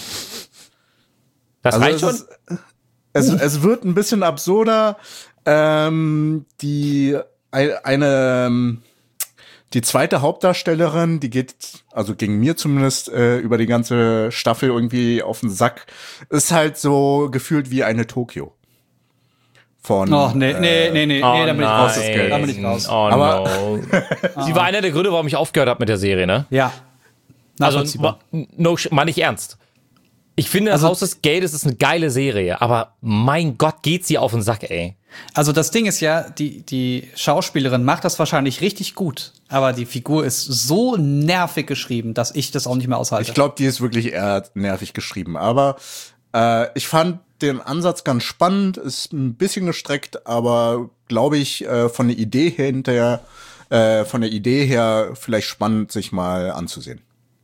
das Also reicht es, schon? ist, es, es wird ein bisschen absurder. Ähm, die ein- eine ähm, die zweite Hauptdarstellerin, die geht, also ging mir zumindest äh, über die ganze Staffel irgendwie auf den Sack, ist halt so gefühlt wie eine Tokio. Von Oh, nee, nee, nee, nee, Oh nee, da bin ich raus. nein. Das, da bin ich raus. Oh Aber- no. Sie war einer der Gründe, warum ich aufgehört habe mit der Serie, ne? Ja. Also, Nachvollziehbar. no, mal nicht ernst. Ich finde, Also- Haus des Geldes ist eine geile Serie, aber mein Gott, geht sie auf den Sack, ey. Also das Ding ist ja, die, die Schauspielerin macht das wahrscheinlich richtig gut, aber die Figur ist so nervig geschrieben, dass ich das auch nicht mehr aushalte. Ich glaube, die ist wirklich eher nervig geschrieben. Aber äh, ich fand den Ansatz ganz spannend, ist ein bisschen gestreckt, aber glaube ich, äh, von der Idee her hinterher, äh, von der Idee her vielleicht spannend, sich mal anzusehen.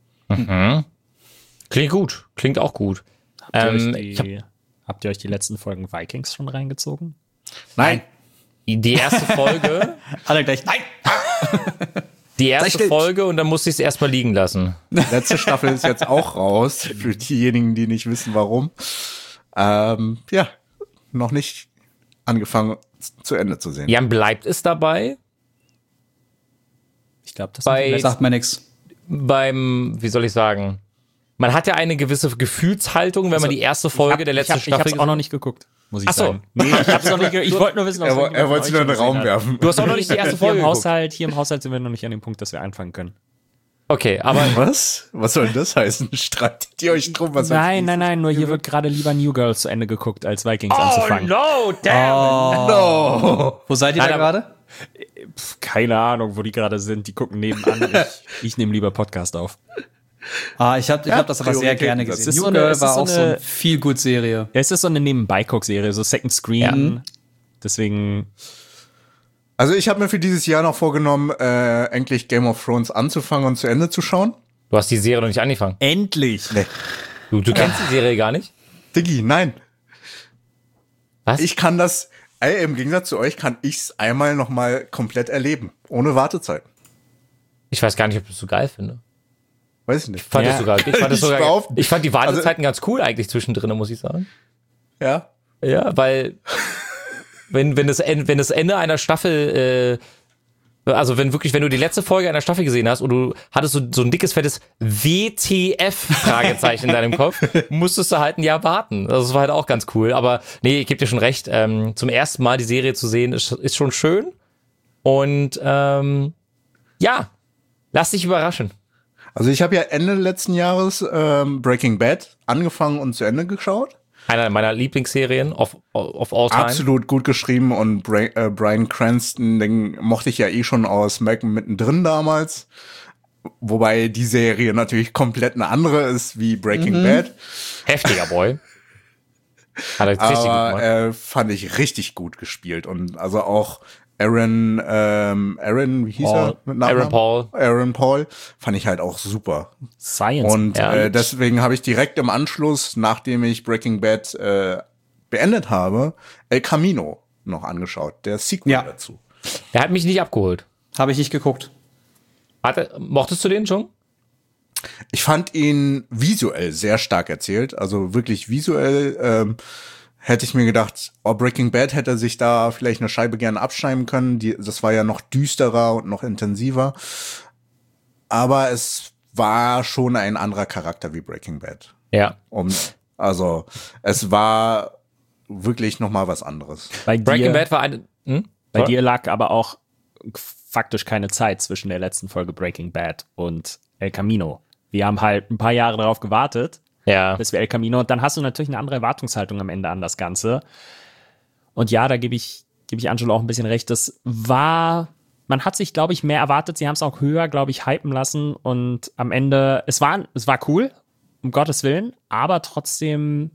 Klingt gut, klingt auch gut. Habt ihr, Ähm, euch ich hab die, habt ihr euch die letzten Folgen Vikings schon reingezogen? Nein. die erste Folge, Alle gleich, nein! die erste still. Folge und dann musste ich es erstmal liegen lassen. Letzte Staffel ist jetzt auch raus, für diejenigen, die nicht wissen, warum. Ähm, ja, noch nicht angefangen zu Ende zu sehen. Jan, bleibt es dabei? Ich glaube, das Bei- sind die Sagt mir nix. Beim, wie soll ich sagen? Man hat ja eine gewisse Gefühlshaltung, wenn man die erste Folge der letzten ich hab, Staffel Ich hab's auch noch nicht geguckt, muss ich Ach so. sagen. Nee, ich hab's noch nicht ge- Ich wollte nur wissen, Er, ob wo- irgendjemand er wollte von sie nur euch in den schon Raum gesehen hat. werfen. Du hast auch noch nicht die erste Hier Folge im geguckt. Haushalt, hier im Haushalt sind wir noch nicht an dem Punkt, dass wir anfangen können. Okay, aber Was? Was soll denn das heißen? Streitet ihr euch drum? Was Nein, nein, nein, nur hier wird gerade lieber New Girl zu Ende geguckt, als Vikings oh anzufangen. no, damn. No. Wo seid ihr Nein, da aber- gerade? Pff, keine Ahnung, wo die gerade sind. Die gucken nebenan. Ich, ich nehme lieber Podcast auf. Ah, ich habe ich Ja, hab das aber sehr Prioritäten, gerne das gesehen. ist New so eine- Girl es ist war so auch so eine- eine Feel-Good-Serie. Ja, es ist so eine Nebenbei-Guck-Serie, so Second Screen. Deswegen, Also ich habe mir für dieses Jahr noch vorgenommen, äh, endlich Game of Thrones anzufangen und zu Ende zu schauen. Du hast die Serie noch nicht angefangen. endlich. Nee. Du, du kennst die Serie gar nicht? Diggi, nein. Was? Ich kann das, ey, im Gegensatz zu euch, kann ich's einmal noch mal komplett erleben. Ohne Wartezeit. Ich weiß gar nicht, ob ich das so geil finde. Weiß ich nicht. Ich fand Ja. das sogar, ich fand, das Ich war sogar, auf- ich fand die Wartezeiten Also- ganz cool eigentlich zwischendrin, muss ich sagen. Ja. Ja, weil wenn, wenn, das, En- wenn das Ende einer Staffel äh, Also wenn wirklich, wenn du die letzte Folge einer Staffel gesehen hast und du hattest so, so ein dickes, fettes W T F-Fragezeichen in deinem Kopf, musstest du halt ein Jahr warten. Das war halt auch ganz cool. Aber nee, ich gebe dir schon recht, ähm, zum ersten Mal die Serie zu sehen, ist, ist schon schön. Und ähm, ja, lass dich überraschen. Also ich habe ja Ende letzten Jahres ähm, Breaking Bad angefangen und zu Ende geschaut. Einer meiner Lieblingsserien of, of all time. Absolut gut geschrieben und Bra- äh, Bryan Cranston, den mochte ich ja eh schon aus Malcolm mittendrin damals. Wobei die Serie natürlich komplett eine andere ist wie Breaking mhm. Bad. Heftiger Boy. Hat er richtig gut Aber gemacht. äh, fand ich richtig gut gespielt und also auch Aaron, ähm, Aaron, wie hieß Paul. er? Mit Nachnamen? Aaron Paul. Aaron Paul fand ich halt auch super. Science. Und Ja. äh, deswegen habe ich direkt im Anschluss, nachdem ich Breaking Bad äh, beendet habe, El Camino noch angeschaut, der Sequel Ja. dazu. Der hat mich nicht abgeholt. Habe ich nicht geguckt. Hatte, mochtest du den schon? Ich fand ihn visuell sehr stark erzählt, also wirklich visuell ähm, hätte ich mir gedacht, oh, Breaking Bad hätte sich da vielleicht eine Scheibe gerne abschneiden können. Die, das war ja noch düsterer und noch intensiver. Aber es war schon ein anderer Charakter wie Breaking Bad. Ja. Um, also es war wirklich noch mal was anderes. Bei Breaking dir, Bad war eine. Hm? bei Sorry? dir lag aber auch faktisch keine Zeit zwischen der letzten Folge Breaking Bad und El Camino. Wir haben halt ein paar Jahre darauf gewartet, Ja. bis wir El Camino, und dann hast du natürlich eine andere Erwartungshaltung am Ende an das Ganze. Und ja, da gebe ich, gebe ich Angelo auch ein bisschen recht. Das war, man hat sich, glaube ich, mehr erwartet. Sie haben es auch höher, glaube ich, hypen lassen. Und am Ende, es war, es war cool, um Gottes Willen, aber trotzdem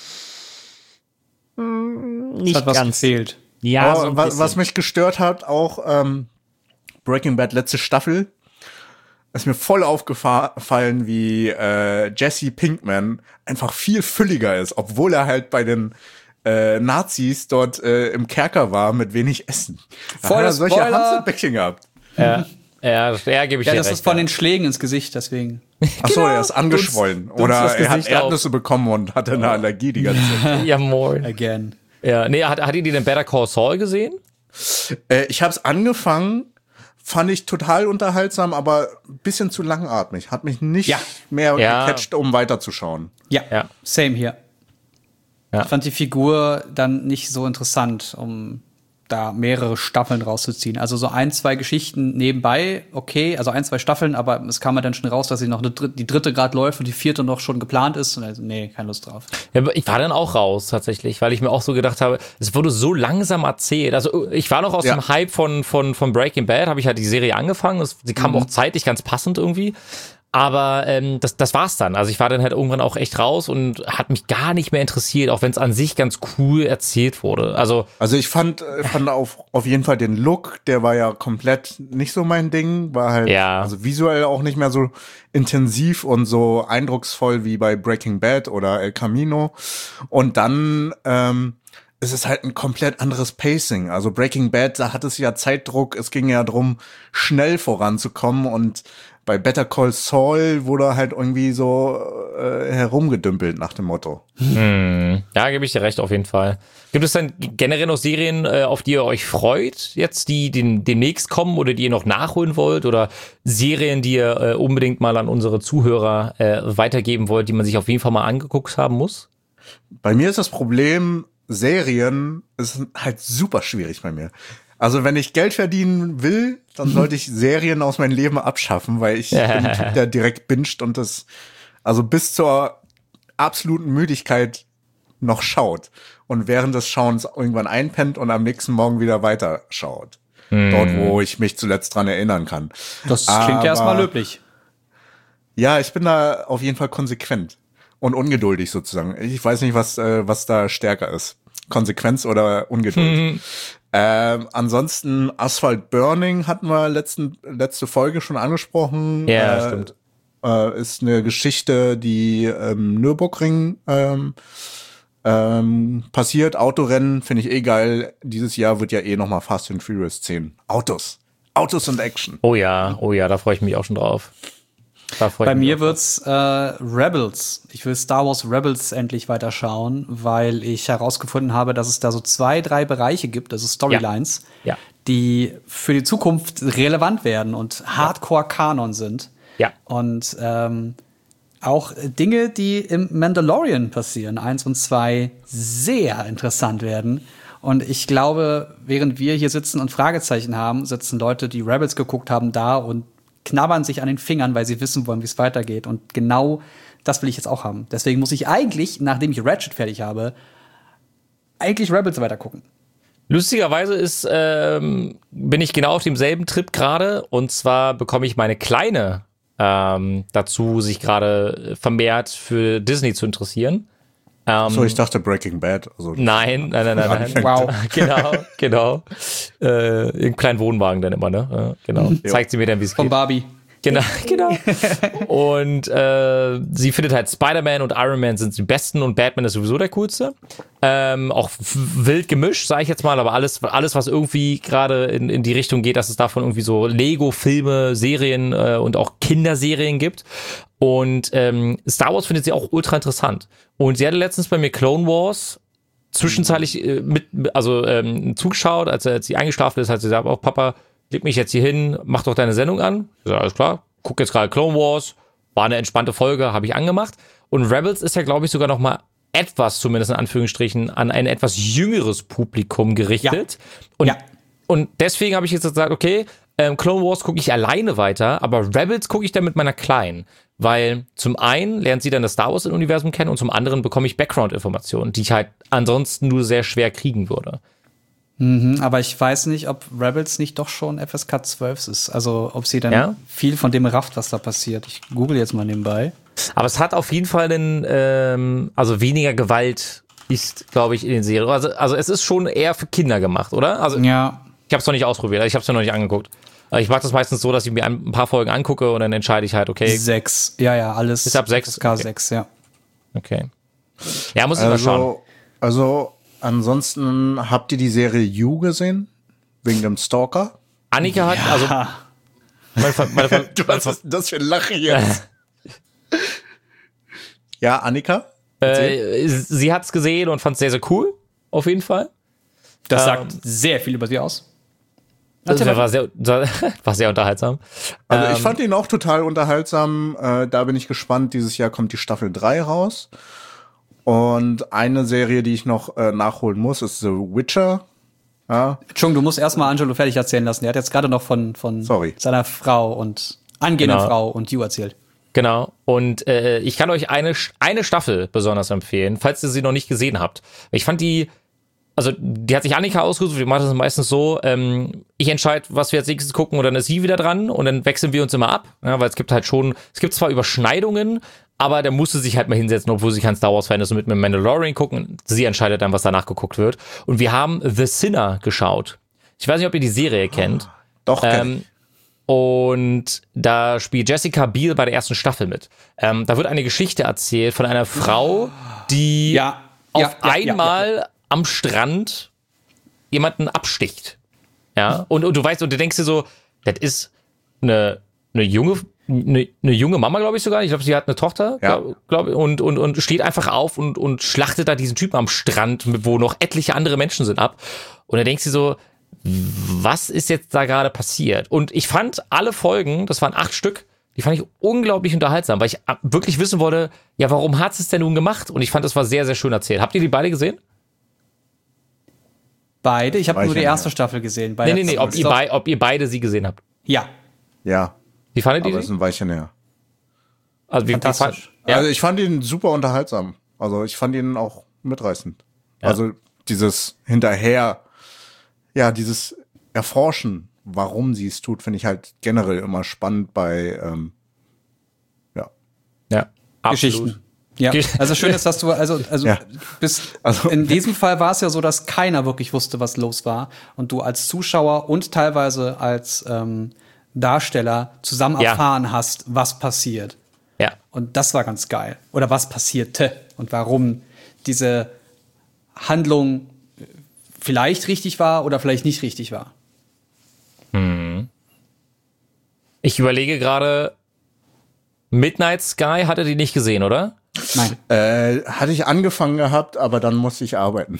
mh, Es nicht hat was ganz. gefehlt. Ja, Aber so ein was, bisschen. was mich gestört hat, auch ähm, Breaking Bad letzte Staffel, ist mir voll aufgefallen, wie äh, Jesse Pinkman einfach viel fülliger ist, obwohl er halt bei den äh, Nazis dort äh, im Kerker war mit wenig Essen. Da Voll hat er der solche Spoiler. Hanselbäckchen gehabt. Ja. Ja, ja, gebe ich Ja, dir das recht. ist von ja. den Schlägen ins Gesicht, deswegen. Ach so, er ist angeschwollen. Dunst- Oder dunst das er hat Gesicht Erdnüsse bekommen und hatte eine Allergie die ganze Zeit. Ja, moin. Again. Ja, nee, hat, hat ihr den Better Call Saul gesehen? Äh, ich habe es angefangen, fand ich total unterhaltsam, aber ein bisschen zu langatmig. Hat mich nicht Ja. mehr Ja. gecatcht, um weiterzuschauen. Ja, Ja. same hier. Ja. Ich fand die Figur dann nicht so interessant, um da mehrere Staffeln rauszuziehen. Also so ein, zwei Geschichten nebenbei, okay, also ein, zwei Staffeln, aber es kam ja dann schon raus, dass sie noch eine dritte, die dritte gerade läuft und die vierte noch schon geplant ist. Und also, nee, keine Lust drauf. Ja, aber ich war dann auch raus tatsächlich, weil ich mir auch so gedacht habe, es wurde so langsam erzählt. Also ich war noch aus Ja. dem Hype von, von, von Breaking Bad, habe ich halt die Serie angefangen. Es, sie kam auch zeitlich ganz passend irgendwie. Aber ähm, das, das war's dann. Also ich war dann halt irgendwann auch echt raus und hat mich gar nicht mehr interessiert, auch wenn es an sich ganz cool erzählt wurde. Also Also ich fand, äh, fand auf, auf jeden Fall den Look, der war ja komplett nicht so mein Ding, war halt Ja. also visuell auch nicht mehr so intensiv und so eindrucksvoll wie bei Breaking Bad oder El Camino. Und dann ähm, es ist halt ein komplett anderes Pacing. Also Breaking Bad, da hat es ja Zeitdruck, es ging ja darum, schnell voranzukommen, und bei Better Call Saul wurde halt irgendwie so äh, herumgedümpelt nach dem Motto. ja, gebe ich dir recht auf jeden Fall. Gibt es dann generell noch Serien, äh, auf die ihr euch freut, jetzt die den, demnächst kommen oder die ihr noch nachholen wollt, oder Serien, die ihr äh, unbedingt mal an unsere Zuhörer äh, weitergeben wollt, die man sich auf jeden Fall mal angeguckt haben muss? Bei mir ist das Problem, Serien ist halt super schwierig bei mir. Also wenn ich Geld verdienen will, dann sollte ich Serien aus meinem Leben abschaffen, weil ich bin ein Typ, der direkt binscht und das also bis zur absoluten Müdigkeit noch schaut und während des Schauens irgendwann einpennt und am nächsten Morgen wieder weiter schaut. Dort, wo ich mich zuletzt dran erinnern kann. Das klingt ja erstmal Aber- löblich. Ja, ich bin da auf jeden Fall konsequent und ungeduldig sozusagen. Ich weiß nicht, was äh, was da stärker ist. Konsequenz oder Ungeduld. Ähm, ansonsten Asphalt Burning hatten wir letzten, letzte Folge schon angesprochen. Ja, äh, stimmt. Äh, ist eine Geschichte, die ähm, Nürburgring ähm, ähm, passiert. Autorennen finde ich eh geil. Dieses Jahr wird ja eh noch mal Fast and Furious zehn. Autos. Autos und Action. Oh ja, oh ja, da freue ich mich auch schon drauf. Da freu ich Bei mich mir auch wird's äh, Rebels. Ich will Star Wars Rebels endlich weiterschauen, weil ich herausgefunden habe, dass es da so zwei, drei Bereiche gibt, also Storylines, Ja. die für die Zukunft relevant werden und Hardcore-Kanon sind. Ja. Und ähm, auch Dinge, die im Mandalorian passieren, eins und zwei, sehr interessant werden. Und ich glaube, während wir hier sitzen und Fragezeichen haben, sitzen Leute, die Rebels geguckt haben, da und knabbern sich an den Fingern, weil sie wissen wollen, wie es weitergeht. Und genau das will ich jetzt auch haben. Deswegen muss ich eigentlich, nachdem ich Ratchet fertig habe, eigentlich Rebels weiter gucken. Lustigerweise ist, ähm, bin ich genau auf demselben Trip gerade. Und zwar bekomme ich meine Kleine ähm, dazu, sich gerade vermehrt für Disney zu interessieren. Ähm, So, ich dachte Breaking Bad. Also, nein, nein, nein, nein, nein. Wow. Genau, genau. Äh, Im kleinen Wohnwagen dann immer, ne? Ja, genau. Zeigt sie mir dann, wie es Von geht. Barbie. Genau, genau. Und äh, sie findet halt Spider-Man und Iron Man sind die besten und Batman ist sowieso der coolste. Ähm, auch f- wild gemischt, sage ich jetzt mal, aber alles, alles was irgendwie gerade in, in die Richtung geht, dass es davon irgendwie so Lego-Filme, Serien äh, und auch Kinderserien gibt. Und ähm, Star Wars findet sie auch ultra interessant. Und sie hatte letztens bei mir Clone Wars zwischenzeitlich äh, mit, also ähm, zugeschaut, als, als sie eingeschlafen ist, hat sie gesagt, oh Papa, leg mich jetzt hier hin, mach doch deine Sendung an. Ich sag, alles klar, guck jetzt gerade Clone Wars, war eine entspannte Folge, habe ich angemacht. Und Rebels ist ja, glaube ich, sogar noch mal etwas, zumindest in Anführungsstrichen, an ein etwas jüngeres Publikum gerichtet. Ja. Und, Ja. und deswegen habe ich jetzt gesagt, okay, ähm, Clone Wars gucke ich alleine weiter, aber Rebels gucke ich dann mit meiner Kleinen. Weil zum einen lernt sie dann das Star Wars-Universum kennen und zum anderen bekomme ich Background-Informationen, die ich halt ansonsten nur sehr schwer kriegen würde. Mhm, aber ich weiß nicht, ob Rebels nicht doch schon F S K zwölf ist. Also ob sie dann Ja? viel von dem rafft, was da passiert. Ich google jetzt mal nebenbei. Aber es hat auf jeden Fall einen, ähm, also weniger Gewalt ist, glaube ich, in den Serien. Also, also es ist schon eher für Kinder gemacht, oder? Also Ja. ich habe es noch nicht ausprobiert, ich habe es noch nicht angeguckt. Ich mache das meistens so, dass ich mir ein paar Folgen angucke und dann entscheide ich halt, okay, Sechs. Ja, ja, alles. Bis ab sechs? F S K Okay. sechs, ja. okay. Ja, muss ich mal schauen. Also, also ansonsten habt ihr die Serie You gesehen? Wegen dem Stalker? Annika hat, also meine, Ver- meine, Ver- meine, Ver- das für ein Lachen jetzt? Ja, Annika? äh, sie hat's gesehen und fand es sehr, sehr cool, auf jeden Fall. Das Ähm, sagt sehr viel über sie aus. Das war sehr, war sehr unterhaltsam. Also ich Ähm, fand ihn auch total unterhaltsam. Äh, da bin ich gespannt. Dieses Jahr kommt die Staffel drei raus. Und eine Serie, die ich noch äh, nachholen muss, ist The Witcher. Ja, Entschuldigung, du musst erstmal Angelo fertig erzählen lassen. Er hat jetzt gerade noch von, von Sorry. seiner Frau und angehenden Genau. Frau und You erzählt. Genau. Und äh, ich kann euch eine, eine Staffel besonders empfehlen, falls ihr sie noch nicht gesehen habt. Ich fand die, also die hat sich Annika ausgesucht, wir machen das meistens so, ähm, ich entscheide, was wir als nächstes gucken und dann ist sie wieder dran und dann wechseln wir uns immer ab, ja, weil es gibt halt schon, es gibt zwar Überschneidungen, aber der musste sich halt mal hinsetzen, obwohl sie kein Star Wars-Fan ist und mit mir Mandalorian gucken. Sie entscheidet dann, was danach geguckt wird. Und wir haben The Sinner geschaut. Ich weiß nicht, ob ihr die Serie kennt. doch. kenn Ähm, und da spielt Jessica Biel bei der ersten Staffel mit. Ähm, da wird eine Geschichte erzählt von einer Frau, die Ja. auf Ja, ja, ja, einmal ja. am Strand jemanden absticht. Ja, und, und du weißt, und du denkst dir so, das ist eine, eine junge, eine, eine junge Mama, glaube ich sogar. Ich glaube, sie hat eine Tochter, Ja. glaub, glaub, und, und, und steht einfach auf und, und schlachtet da diesen Typen am Strand, wo noch etliche andere Menschen sind, ab. Und da denkst du so, was ist jetzt da gerade passiert? Und ich fand alle Folgen, das waren acht Stück, die fand ich unglaublich unterhaltsam, weil ich wirklich wissen wollte, ja, warum hat es denn nun gemacht? Und ich fand, das war sehr, sehr schön erzählt. Habt ihr die beide gesehen? Beide? Ich habe nur die Weicher, erste ja. Staffel gesehen. Nee, Bei nee, nee, ob ihr, bei, ob ihr beide sie gesehen habt. Ja, Ja, Wie fandet ihr aber es ist die? ein Weilchen her. Also, wie, wie fantastisch. fand- ja. Also ich fand ihn super unterhaltsam. Also ich fand ihn auch mitreißend. Ja. Also dieses hinterher, ja, dieses Erforschen, warum sie es tut, finde ich halt generell immer spannend bei, ähm, ja. ja, absolut. Geschichten. Ja, Gesch- also schön ist, dass du, also, also, Ja. bist, Also- in diesem Fall war es ja so, dass keiner wirklich wusste, was los war. Und du als Zuschauer und teilweise als ähm, Darsteller zusammen Ja. erfahren hast, was passiert. Ja, Und das war ganz geil. Oder was passierte und warum diese Handlung vielleicht richtig war oder vielleicht nicht richtig war. ich überlege gerade, Midnight Sky hatte die nicht gesehen, oder? Nein. Äh, hatte ich angefangen gehabt, aber dann musste ich arbeiten.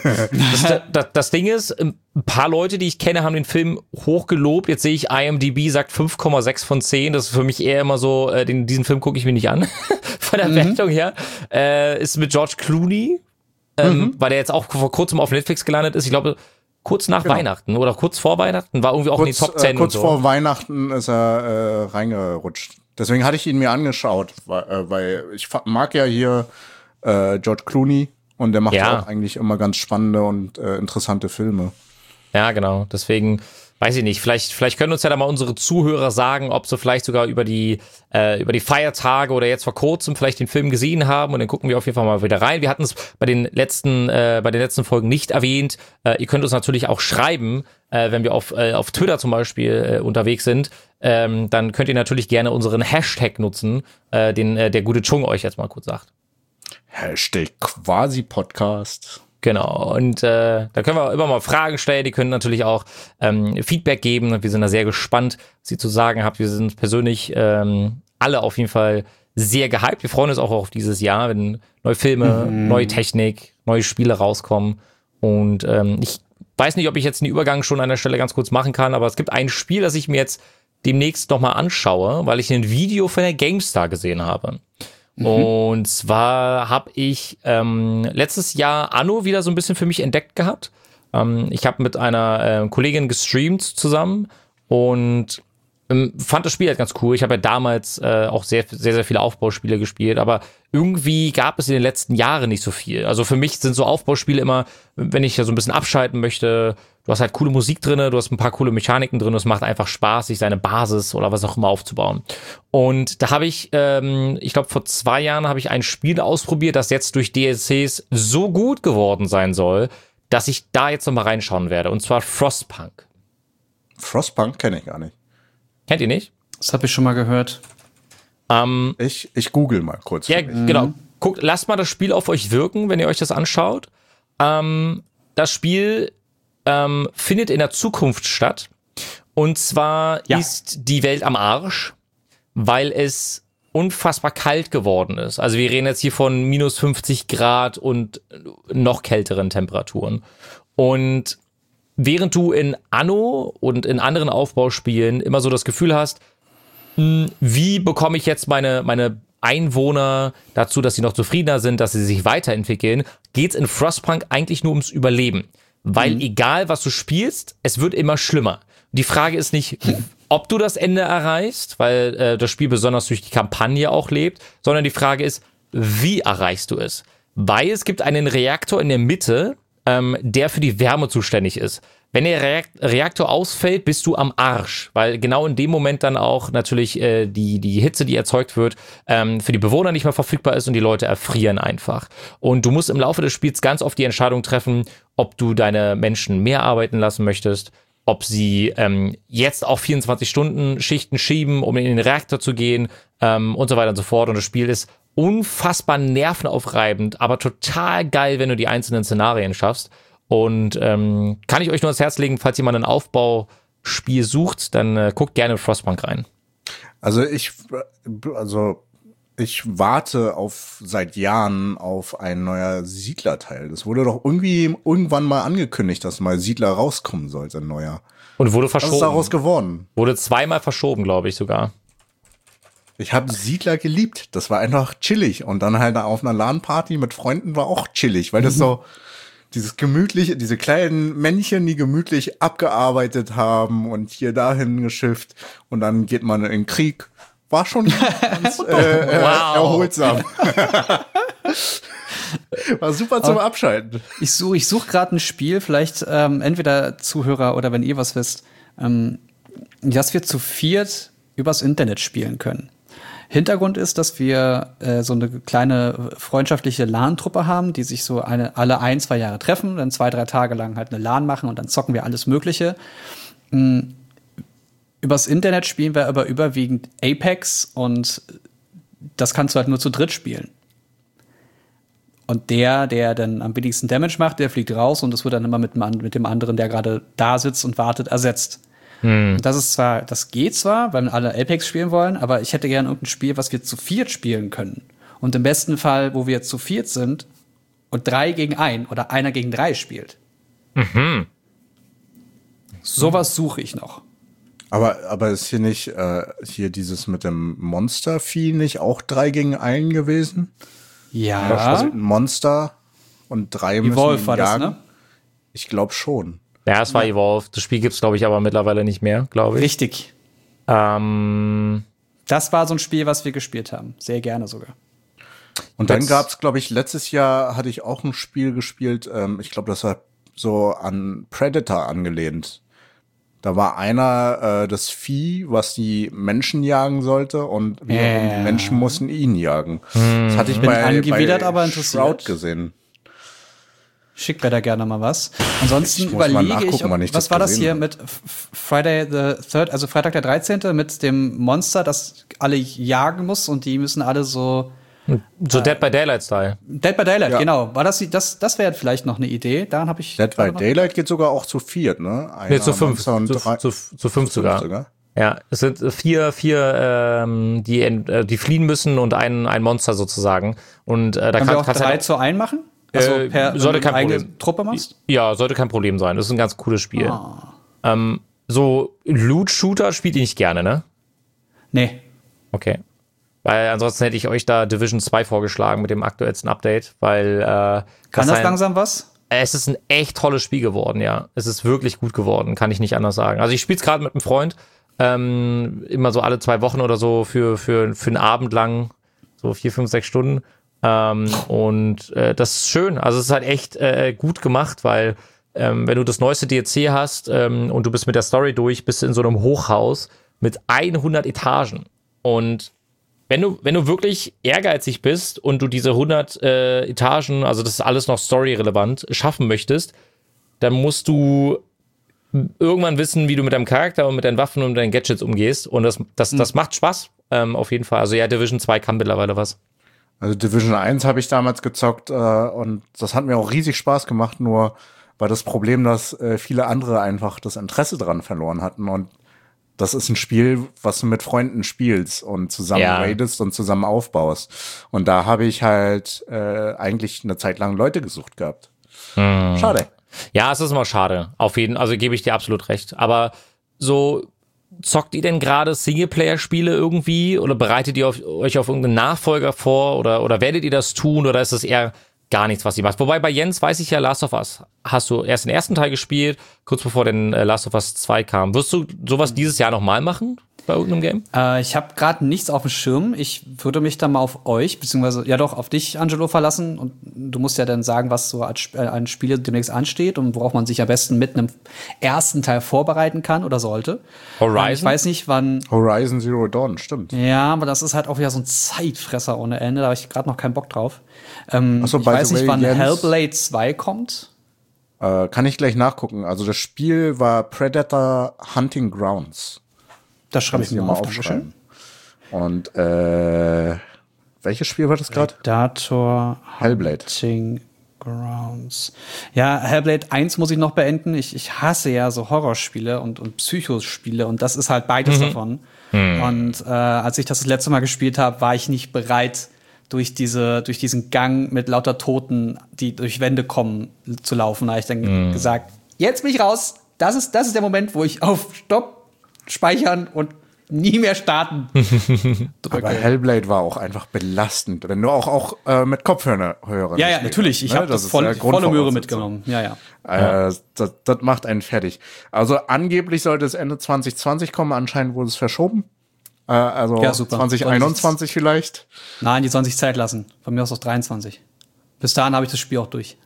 Das, das, das Ding ist, ein paar Leute, die ich kenne, haben den Film hochgelobt. Jetzt sehe ich, IMDb sagt fünf Komma sechs von zehn. Das ist für mich eher immer so, äh, den, diesen Film gucke ich mir nicht an. Von der mhm. Wertung her. Äh, ist mit George Clooney, ähm, mhm. weil der jetzt auch vor kurzem auf Netflix gelandet ist. Ich glaube, kurz nach genau. Weihnachten oder kurz vor Weihnachten. War irgendwie auch kurz, in die Top zehn. Äh, kurz und so. vor Weihnachten ist er äh, reingerutscht. Deswegen hatte ich ihn mir angeschaut, weil, äh, weil ich mag ja hier äh, George Clooney und der macht ja auch eigentlich immer ganz spannende und äh, interessante Filme. Ja, genau. Deswegen weiß ich nicht. Vielleicht, vielleicht können uns ja da mal unsere Zuhörer sagen, ob sie vielleicht sogar über die äh, über die Feiertage oder jetzt vor kurzem vielleicht den Film gesehen haben und dann gucken wir auf jeden Fall mal wieder rein. Wir hatten es bei den letzten äh, bei den letzten Folgen nicht erwähnt. Äh, ihr könnt uns natürlich auch schreiben, äh, wenn wir auf äh, auf Twitter zum Beispiel äh, unterwegs sind. Ähm, dann könnt ihr natürlich gerne unseren Hashtag nutzen, äh, den äh, der gute Chung euch jetzt mal kurz sagt. Hashtag quasi Podcast. Genau, und äh, da können wir immer mal Fragen stellen, die können natürlich auch ähm, Feedback geben. Wir sind da sehr gespannt, was ihr zu sagen habt. Wir sind persönlich ähm, alle auf jeden Fall sehr gehypt. Wir freuen uns auch auf dieses Jahr, wenn neue Filme, mhm. neue Technik, neue Spiele rauskommen. Und ähm, ich weiß nicht, ob ich jetzt den Übergang schon an der Stelle ganz kurz machen kann, aber es gibt ein Spiel, das ich mir jetzt demnächst nochmal anschaue, weil ich ein Video von der GameStar gesehen habe. Mhm. Und zwar habe ich ähm, letztes Jahr Anno wieder so ein bisschen für mich entdeckt gehabt. Ähm, ich habe mit einer äh, Kollegin gestreamt zusammen und ähm, fand das Spiel halt ganz cool. Ich habe ja damals äh, auch sehr, sehr, sehr viele Aufbauspiele gespielt, aber irgendwie gab es in den letzten Jahren nicht so viel. Also für mich sind so Aufbauspiele immer, wenn ich ja so ein bisschen abschalten möchte, du hast halt coole Musik drin, du hast ein paar coole Mechaniken drin, es macht einfach Spaß, sich seine Basis oder was auch immer aufzubauen. Und da habe ich, ähm, ich glaube vor zwei Jahren habe ich ein Spiel ausprobiert, das jetzt durch D L Cs so gut geworden sein soll, dass ich da jetzt nochmal reinschauen werde. Und zwar Frostpunk. Frostpunk kenne ich gar nicht. Kennt ihr nicht? Das habe ich schon mal gehört. Ähm, ich, ich google mal kurz. Ja, genau. Guckt, lasst mal das Spiel auf euch wirken, wenn ihr euch das anschaut. Ähm, das Spiel ähm, findet in der Zukunft statt. Und zwar ja. ist die Welt am Arsch, weil es unfassbar kalt geworden ist. Also wir reden jetzt hier von minus fünfzig Grad und noch kälteren Temperaturen. Und während du in Anno und in anderen Aufbauspielen immer so das Gefühl hast, mh, wie bekomme ich jetzt meine, meine Einwohner dazu, dass sie noch zufriedener sind, dass sie sich weiterentwickeln, geht's in Frostpunk eigentlich nur ums Überleben. Weil mhm. egal, was du spielst, es wird immer schlimmer. Die Frage ist nicht, ob du das Ende erreichst, weil äh, das Spiel besonders durch die Kampagne auch lebt, sondern die Frage ist, wie erreichst du es? Weil es gibt einen Reaktor in der Mitte, ähm, der für die Wärme zuständig ist. Wenn der Reakt- Reaktor ausfällt, bist du am Arsch, weil genau in dem Moment dann auch natürlich äh, die, die Hitze, die erzeugt wird, ähm, für die Bewohner nicht mehr verfügbar ist und die Leute erfrieren einfach. Und du musst im Laufe des Spiels ganz oft die Entscheidung treffen, ob du deine Menschen mehr arbeiten lassen möchtest, ob sie ähm, jetzt auch vierundzwanzig Stunden Schichten schieben, um in den Reaktor zu gehen ähm, und so weiter und so fort. Und das Spiel ist unfassbar nervenaufreibend, aber total geil, wenn du die einzelnen Szenarien schaffst. Und ähm, kann ich euch nur ans Herz legen, falls jemand ein Aufbauspiel sucht, dann äh, guckt gerne in Frostpunk rein. Also ich, also ich warte auf seit Jahren auf ein neuer Siedler-Teil. Das wurde doch irgendwie irgendwann mal angekündigt, dass mal Siedler rauskommen sollte, ein neuer. Und wurde verschoben. Was ist daraus geworden? Wurde zweimal verschoben, glaube ich sogar. Ich habe Siedler geliebt. Das war einfach chillig. Und dann halt auf einer LAN-Party mit Freunden war auch chillig, weil das so dieses gemütliche, diese kleinen Männchen, die gemütlich abgearbeitet haben und hier dahin geschifft und dann geht man in den Krieg. War schon ganz äh, äh, wow. erholsam. War super zum Aber Abschalten. Ich suche ich such gerade ein Spiel, vielleicht ähm, entweder Zuhörer oder wenn ihr was wisst, ähm, dass wir zu viert übers Internet spielen können. Hintergrund ist, dass wir äh, so eine kleine freundschaftliche LAN-Truppe haben, die sich so eine, alle ein, zwei Jahre treffen, dann zwei, drei Tage lang halt eine LAN machen und dann zocken wir alles Mögliche. Mhm. Übers Internet spielen wir aber überwiegend Apex und das kannst du halt nur zu dritt spielen. Und der, der dann am wenigsten Damage macht, der fliegt raus und das wird dann immer mit, mit dem anderen, der gerade da sitzt und wartet, ersetzt. Hm. Das ist zwar, das geht zwar, weil alle Apex spielen wollen, aber ich hätte gerne irgendein Spiel, was wir zu viert spielen können. Und im besten Fall, wo wir zu viert sind und drei gegen ein oder einer gegen drei spielt. Mhm. Sowas suche ich noch. Aber, aber ist hier nicht, äh, hier dieses mit dem Monster-Vieh nicht auch drei gegen einen gewesen? Ja. Also ein Monster und drei müssen Evolve ihn war das, jagen? ne? Ich glaube schon. Ja, es war Evolve. Das Spiel gibt's, glaube ich, aber mittlerweile nicht mehr, glaube ich. Richtig. Ähm, Das war so ein Spiel, was wir gespielt haben. Sehr gerne sogar. Und dann Jetzt- gab's, glaube ich, letztes Jahr hatte ich auch ein Spiel gespielt, ähm, ich glaube, das war so an Predator angelehnt. Da war einer äh, das Vieh, was die Menschen jagen sollte, und wir Ja. und die Menschen mussten ihn jagen. Hm. Das hatte ich Bin bei, angewidert, bei aber interessiert. Shroud gesehen. Schickt mir da gerne mal was. Ansonsten Ich muss mal überlege nachgucken, ich, ob, wann ich was das war das gesehen hier habe. mit F- Friday the Third, also Freitag der dreizehnte mit dem Monster, das alle jagen muss und die müssen alle so so Dead by Daylight Style. Dead by Daylight, Ja. genau. War das die- das das wäre vielleicht noch eine Idee. Daran habe ich Dead by gerade noch- Daylight geht sogar auch zu viert, ne? Einer Nee, zu fünf. Monster und Zu, drei, zu, zu fünf sogar. sogar. Ja, es sind vier, vier, ähm, die, ent- äh, die fliehen müssen und ein, ein Monster sozusagen. Und äh, da Können wir kann, auch kannst du drei halt zu ein machen? Also Äh, per sollte wenn du kein eine eigene Problem. Truppe machst? Ja, sollte kein Problem sein. Das ist ein ganz cooles Spiel. Ah. Ähm, so Loot-Shooter spielt ihr nicht gerne, ne? Nee. Okay. Weil ansonsten hätte ich euch da Division zwei vorgeschlagen mit dem aktuellsten Update, weil äh, Kann das ein, langsam was? es ist ein echt tolles Spiel geworden, ja. Es ist wirklich gut geworden, kann ich nicht anders sagen. Also ich spiele es gerade mit einem Freund, ähm, immer so alle zwei Wochen oder so für, für, für einen Abend lang, so vier, fünf, sechs Stunden. Ähm, und äh, das ist schön. Also es ist halt echt äh, gut gemacht, weil ähm, wenn du das neueste D L C hast ähm, und du bist mit der Story durch, bist du in so einem Hochhaus mit hundert Etagen. Und wenn du, wenn du wirklich ehrgeizig bist und du diese hundert äh, Etagen, also das ist alles noch storyrelevant, schaffen möchtest, dann musst du irgendwann wissen, wie du mit deinem Charakter und mit deinen Waffen und mit deinen Gadgets umgehst. Und das, das, das macht Spaß, ähm, auf jeden Fall. Also ja, Division zwei kann mittlerweile was. Also Division eins habe ich damals gezockt, äh, und das hat mir auch riesig Spaß gemacht, nur war das Problem, dass äh, viele andere einfach das Interesse dran verloren hatten, und das ist ein Spiel, was du mit Freunden spielst und zusammen Ja. raidest und zusammen aufbaust. Und da habe ich halt äh, eigentlich eine Zeit lang Leute gesucht gehabt. Schade. Ja, es ist immer schade. Auf jeden, also gebe ich dir absolut recht. Aber so, zockt ihr denn gerade Singleplayer-Spiele irgendwie oder bereitet ihr auf, euch auf irgendeinen Nachfolger vor oder, oder werdet ihr das tun oder ist es eher gar nichts, was ihr macht? Wobei bei Jens weiß ich ja, Last of Us hast du erst den ersten Teil gespielt, kurz bevor den äh, Last of Us zwei kam. Wirst du sowas dieses Jahr nochmal machen bei irgendeinem Game? Äh, ich habe gerade nichts auf dem Schirm. Ich würde mich dann mal auf euch, beziehungsweise ja doch auf dich, Angelo, verlassen. Und du musst ja dann sagen, was so als Sp- äh, an Spiele demnächst ansteht und worauf man sich am besten mit einem ersten Teil vorbereiten kann oder sollte. Horizon? Ähm, Ich weiß nicht, wann. Horizon Zero Dawn, stimmt. Ja, aber das ist halt auch wieder so ein Zeitfresser ohne Ende. Da habe ich gerade noch keinen Bock drauf. Ähm, Ach so, ich by weiß the nicht, way, wann Jens- Hellblade zwei kommt. Äh, kann ich gleich nachgucken. Also das Spiel war Predator Hunting Grounds. Das schreibe ich Kannst mir du mal mal auf. Dankeschön. aufschreiben. Und äh, welches Spiel war das gerade? Dator Hellblade. Hunting Grounds. Ja, Hellblade eins muss ich noch beenden. Ich, ich hasse ja so Horrorspiele und, und Psychospiele und das ist halt beides davon. Und äh, als ich das das letzte Mal gespielt habe, war ich nicht bereit, durch diese durch diesen Gang mit lauter Toten, die durch Wände kommen, zu laufen. Da habe ich dann gesagt, jetzt bin ich raus. Das ist, das ist der Moment, wo ich auf Stopp, speichern und nie mehr starten drücke. Aber Hellblade war auch einfach belastend, wenn du auch auch äh, mit Kopfhörern hören. Ja, ja, natürlich. Ich habe das, ist voll, ja volle Möhre Grundvoraussetzung. mitgenommen. Ja, ja. Äh, das, das macht einen fertig. Also angeblich sollte es Ende zwanzig zwanzig kommen, anscheinend wurde es verschoben. Äh, also Ja, super. zwanzig einundzwanzig vielleicht. Nein, die sollen sich Zeit lassen. Von mir aus auch dreiundzwanzig. Bis dahin habe ich das Spiel auch durch.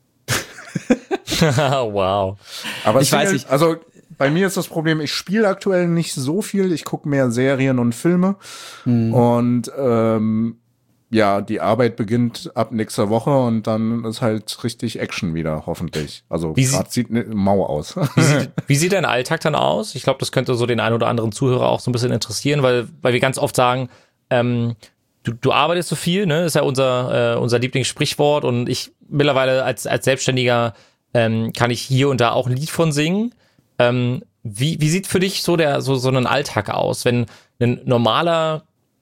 Wow. Aber Ich weiß Single- nicht. Also bei mir ist das Problem, ich spiele aktuell nicht so viel. Ich gucke mehr Serien und Filme. Hm. Und ähm, ja, die Arbeit beginnt ab nächster Woche und dann ist halt richtig Action wieder, hoffentlich. Also Wie sie- gerade sieht ne, mau aus. Wie sieht, wie sieht dein Alltag dann aus? Ich glaube, das könnte so den einen oder anderen Zuhörer auch so ein bisschen interessieren, weil, weil wir ganz oft sagen, ähm, du, du arbeitest so viel, ne? Ist ja unser, äh, unser Lieblingssprichwort und ich mittlerweile als, als Selbstständiger ähm, kann ich hier und da auch ein Lied von singen. Ähm, wie, wie sieht für dich so der so, so ein Alltag aus, wenn ein normaler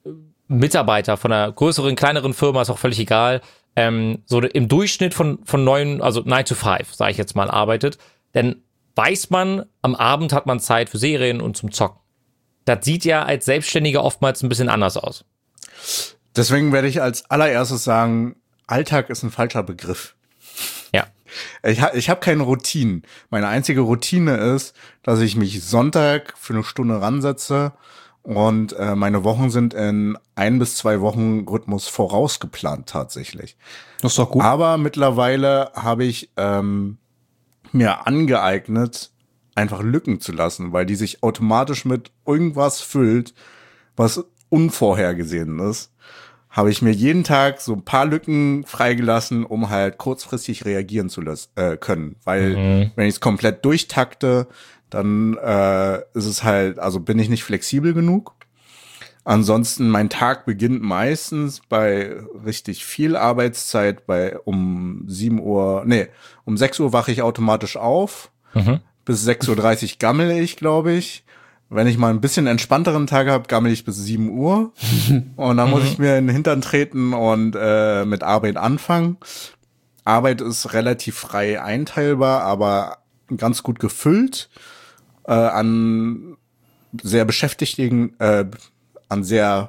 Mitarbeiter von einer größeren, kleineren Firma, ist auch völlig egal, ähm, so im Durchschnitt von, von neun, also nine to five, sage ich jetzt mal, arbeitet, dann weiß man, am Abend hat man Zeit für Serien und zum Zocken. Das sieht ja als Selbstständiger oftmals ein bisschen anders aus. Deswegen werde ich als allererstes sagen, Alltag ist ein falscher Begriff. Ja. Ich, ha- ich habe keine Routinen. Meine einzige Routine ist, dass ich mich Sonntag für eine Stunde ransetze und äh, meine Wochen sind in ein bis zwei Wochen Rhythmus vorausgeplant tatsächlich. Das ist doch gut. Aber mittlerweile habe ich ähm, mir angeeignet, einfach Lücken zu lassen, weil die sich automatisch mit irgendwas füllt, was unvorhergesehen ist. Habe ich mir jeden Tag so ein paar Lücken freigelassen, um halt kurzfristig reagieren zu lassen, äh, können. Weil mhm. wenn ich es komplett durchtakte, dann äh, ist es halt, also bin ich nicht flexibel genug. Ansonsten, mein Tag beginnt meistens bei richtig viel Arbeitszeit, bei um sieben Uhr, nee, um sechs Uhr wache ich automatisch auf. Mhm. Bis sechs Uhr dreißig gammel ich, glaube ich. Wenn ich mal ein bisschen entspannteren Tag habe, gammel ich bis sieben Uhr. Und dann muss ich mir in den Hintern treten und äh, mit Arbeit anfangen. Arbeit ist relativ frei einteilbar, aber ganz gut gefüllt. Äh, an sehr beschäftigten, äh, an sehr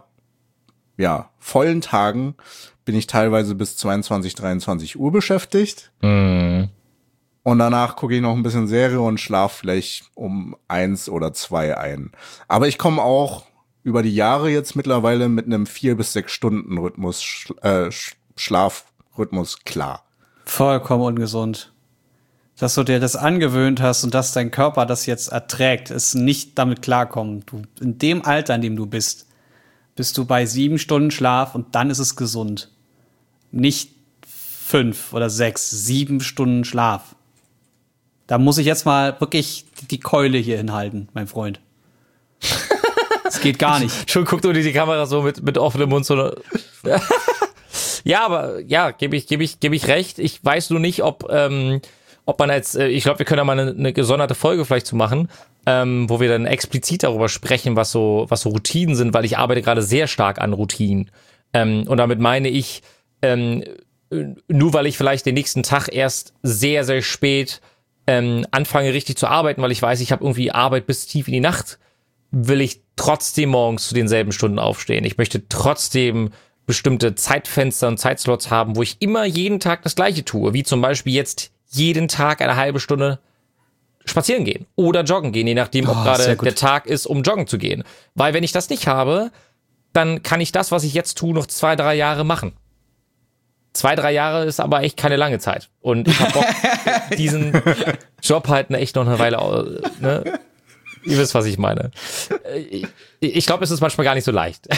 ja vollen Tagen bin ich teilweise bis zweiundzwanzig, dreiundzwanzig Uhr beschäftigt. Mhm. Und danach gucke ich noch ein bisschen Serie und schlafe vielleicht um eins oder zwei ein. Aber ich komme auch über die Jahre jetzt mittlerweile mit einem vier bis sechs Stunden Rhythmus, Sch- äh, Schlafrhythmus klar. Vollkommen ungesund. Dass du dir das angewöhnt hast und dass dein Körper das jetzt erträgt, ist nicht damit klarkommen. Du, in dem Alter, in dem du bist, bist du bei sieben Stunden Schlaf und dann ist es gesund. Nicht fünf oder sechs, sieben Stunden Schlaf. Da muss ich jetzt mal wirklich die Keule hier hinhalten, mein Freund. Das geht gar nicht. Schon guckt unter die Kamera so mit, mit offenem Mund so. Ja, aber ja, gebe ich, gebe ich, gebe ich recht. Ich weiß nur nicht, ob, ähm, ob man als, äh, ich glaube, wir können da mal eine, eine gesonderte Folge vielleicht zu machen, ähm, wo wir dann explizit darüber sprechen, was so, was so Routinen sind, weil ich arbeite gerade sehr stark an Routinen. Ähm, und damit meine ich, ähm, nur weil ich vielleicht den nächsten Tag erst sehr, sehr spät ähm, anfange richtig zu arbeiten, weil ich weiß, ich habe irgendwie Arbeit bis tief in die Nacht, will ich trotzdem morgens zu denselben Stunden aufstehen. Ich möchte trotzdem bestimmte Zeitfenster und Zeitslots haben, wo ich immer jeden Tag das Gleiche tue, wie zum Beispiel jetzt jeden Tag eine halbe Stunde spazieren gehen oder joggen gehen, je nachdem, ob Oh, gerade sehr gut. der Tag ist, um joggen zu gehen. Weil wenn ich das nicht habe, dann kann ich das, was ich jetzt tue, noch zwei, drei Jahre machen. Zwei, drei Jahre ist aber echt keine lange Zeit. Und ich habe Bock, diesen Job halt echt noch eine Weile, ne? Ihr wisst, was ich meine. Ich, ich glaube, es ist manchmal gar nicht so leicht.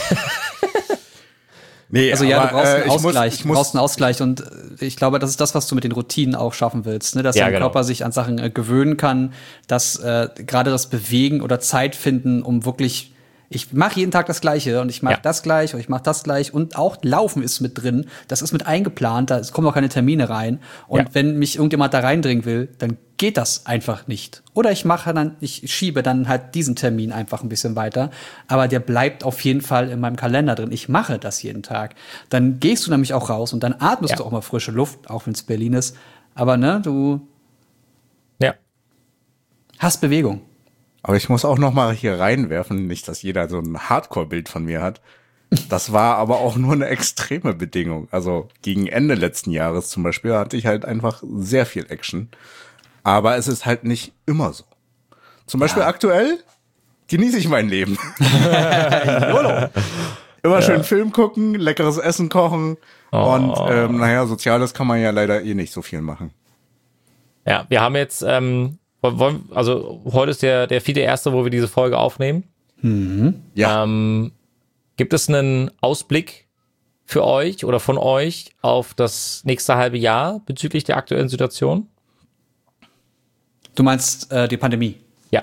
Nee, Also ja, aber, du brauchst einen äh, ich muss- Ausgleich. ich Du muss- brauchst einen Ausgleich und äh, ich glaube, das ist das, was du mit den Routinen auch schaffen willst, ne? Dass Ja, dein genau. Körper sich an Sachen äh, gewöhnen kann, dass äh, gerade das Bewegen oder Zeit finden, um wirklich, ich mache jeden Tag das Gleiche und ich mache Ja. das gleich und ich mache das gleich und auch Laufen ist mit drin, das ist mit eingeplant, da kommen auch keine Termine rein und Ja. wenn mich irgendjemand da reindringen will, dann geht das einfach nicht. Oder ich mache dann, ich schiebe dann halt diesen Termin einfach ein bisschen weiter, aber der bleibt auf jeden Fall in meinem Kalender drin. Ich mache das jeden Tag. Dann gehst du nämlich auch raus und dann atmest Ja. du auch mal frische Luft, auch wenn es Berlin ist. Aber ne, du Ja. hast Bewegung. Aber ich muss auch noch mal hier reinwerfen, nicht, dass jeder so ein Hardcore-Bild von mir hat. Das war aber auch nur eine extreme Bedingung. Also gegen Ende letzten Jahres zum Beispiel hatte ich halt einfach sehr viel Action. Aber es ist halt nicht immer so. Zum Beispiel aktuell genieße ich mein Leben. YOLO. Immer schön Film gucken, leckeres Essen kochen. Und ähm, naja, Soziales kann man ja leider eh nicht so viel machen. Ja, wir haben jetzt, ähm, wollen, also heute ist der, der vierte erste, wo wir diese Folge aufnehmen. Ja. Ähm, gibt es einen Ausblick für euch oder von euch auf das nächste halbe Jahr bezüglich der aktuellen Situation? Du meinst äh, die Pandemie? Ja.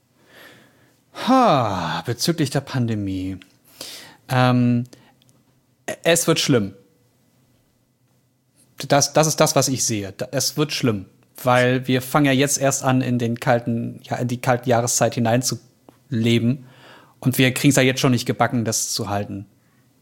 Ha, bezüglich der Pandemie. Ähm, es wird schlimm. Das, das ist das, was ich sehe. Es wird schlimm, weil wir fangen ja jetzt erst an, in den kalten, ja, in die kalte Jahreszeit hineinzuleben. Und wir kriegen es ja jetzt schon nicht gebacken, das zu halten.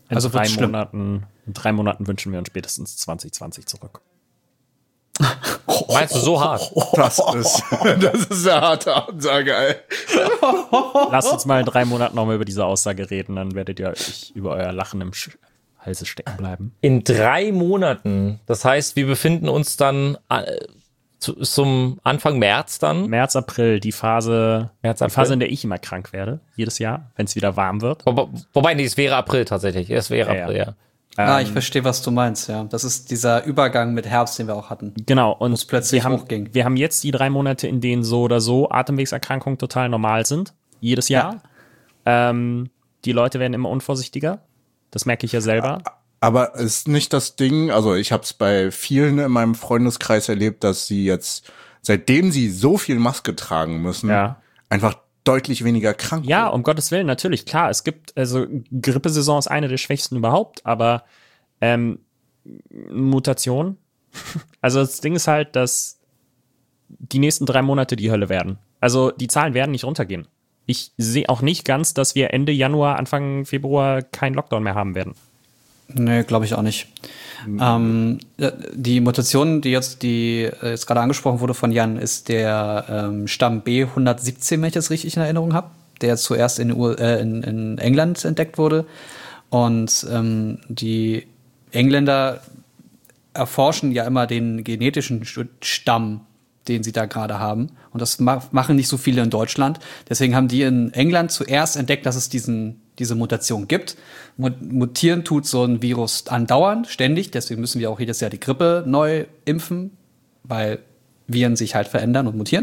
In Also drei wird's schlimm. Monaten, in drei Monaten wünschen wir uns spätestens zwanzig zwanzig zurück. Meinst du so hart? Das ist, das ist eine harte Ansage, ey. Lasst uns mal in drei Monaten nochmal über diese Aussage reden, dann werdet ihr euch über euer Lachen im Sch- Halse stecken bleiben. In drei Monaten. Das heißt, wir befinden uns dann äh, zu, zum Anfang März dann. März, April, die Phase, März, die April. Phase, in der ich immer krank werde, jedes Jahr, wenn es wieder warm wird. Wo, wobei, nee, es wäre April tatsächlich. Es wäre Ja, April, ja. ja. Ah, Ähm, ich verstehe, was du meinst, ja. Das ist dieser Übergang mit Herbst, den wir auch hatten. Genau, und plötzlich wir haben, hochging. wir haben jetzt die drei Monate, in denen so oder so Atemwegserkrankungen total normal sind. Jedes Jahr. Ähm, die Leute werden immer unvorsichtiger. Das merke ich ja selber. Aber ist nicht das Ding, also ich habe es bei vielen in meinem Freundeskreis erlebt, dass sie jetzt, seitdem sie so viel Maske tragen müssen, Ja. einfach deutlich weniger krank Ja, werden. um Gottes Willen, natürlich, klar. Es gibt, also Grippesaison ist eine der schwächsten überhaupt, aber ähm, Mutation. Also das Ding ist halt, dass die nächsten drei Monate die Hölle werden. Also die Zahlen werden nicht runtergehen. Ich sehe auch nicht ganz, dass wir Ende Januar, Anfang Februar keinen Lockdown mehr haben werden. Nee, glaube ich auch nicht. Ähm, die Mutation, die jetzt, die äh, jetzt gerade angesprochen wurde von Jan, ist der ähm, Stamm B hundertsiebzehn, wenn ich das richtig in Erinnerung habe, der zuerst in, U- äh, in, in England entdeckt wurde. Und ähm, die Engländer erforschen ja immer den genetischen Stamm, den sie da gerade haben. Und das ma- machen nicht so viele in Deutschland. Deswegen haben die in England zuerst entdeckt, dass es diesen, diese Mutation gibt. Mu- Mutieren tut so ein Virus andauernd, ständig. Deswegen müssen wir auch jedes Jahr die Grippe neu impfen, weil Viren sich halt verändern und mutieren.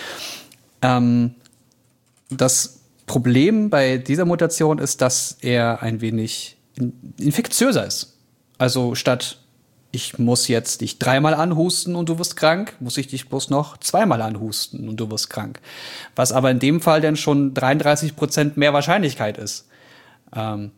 Ähm, das Problem bei dieser Mutation ist, dass er ein wenig in- infektiöser ist. Also statt ich muss jetzt dich dreimal anhusten und du wirst krank, muss ich dich bloß noch zweimal anhusten und du wirst krank. Was aber in dem Fall dann schon dreiunddreißig Prozent mehr Wahrscheinlichkeit ist. Ähm,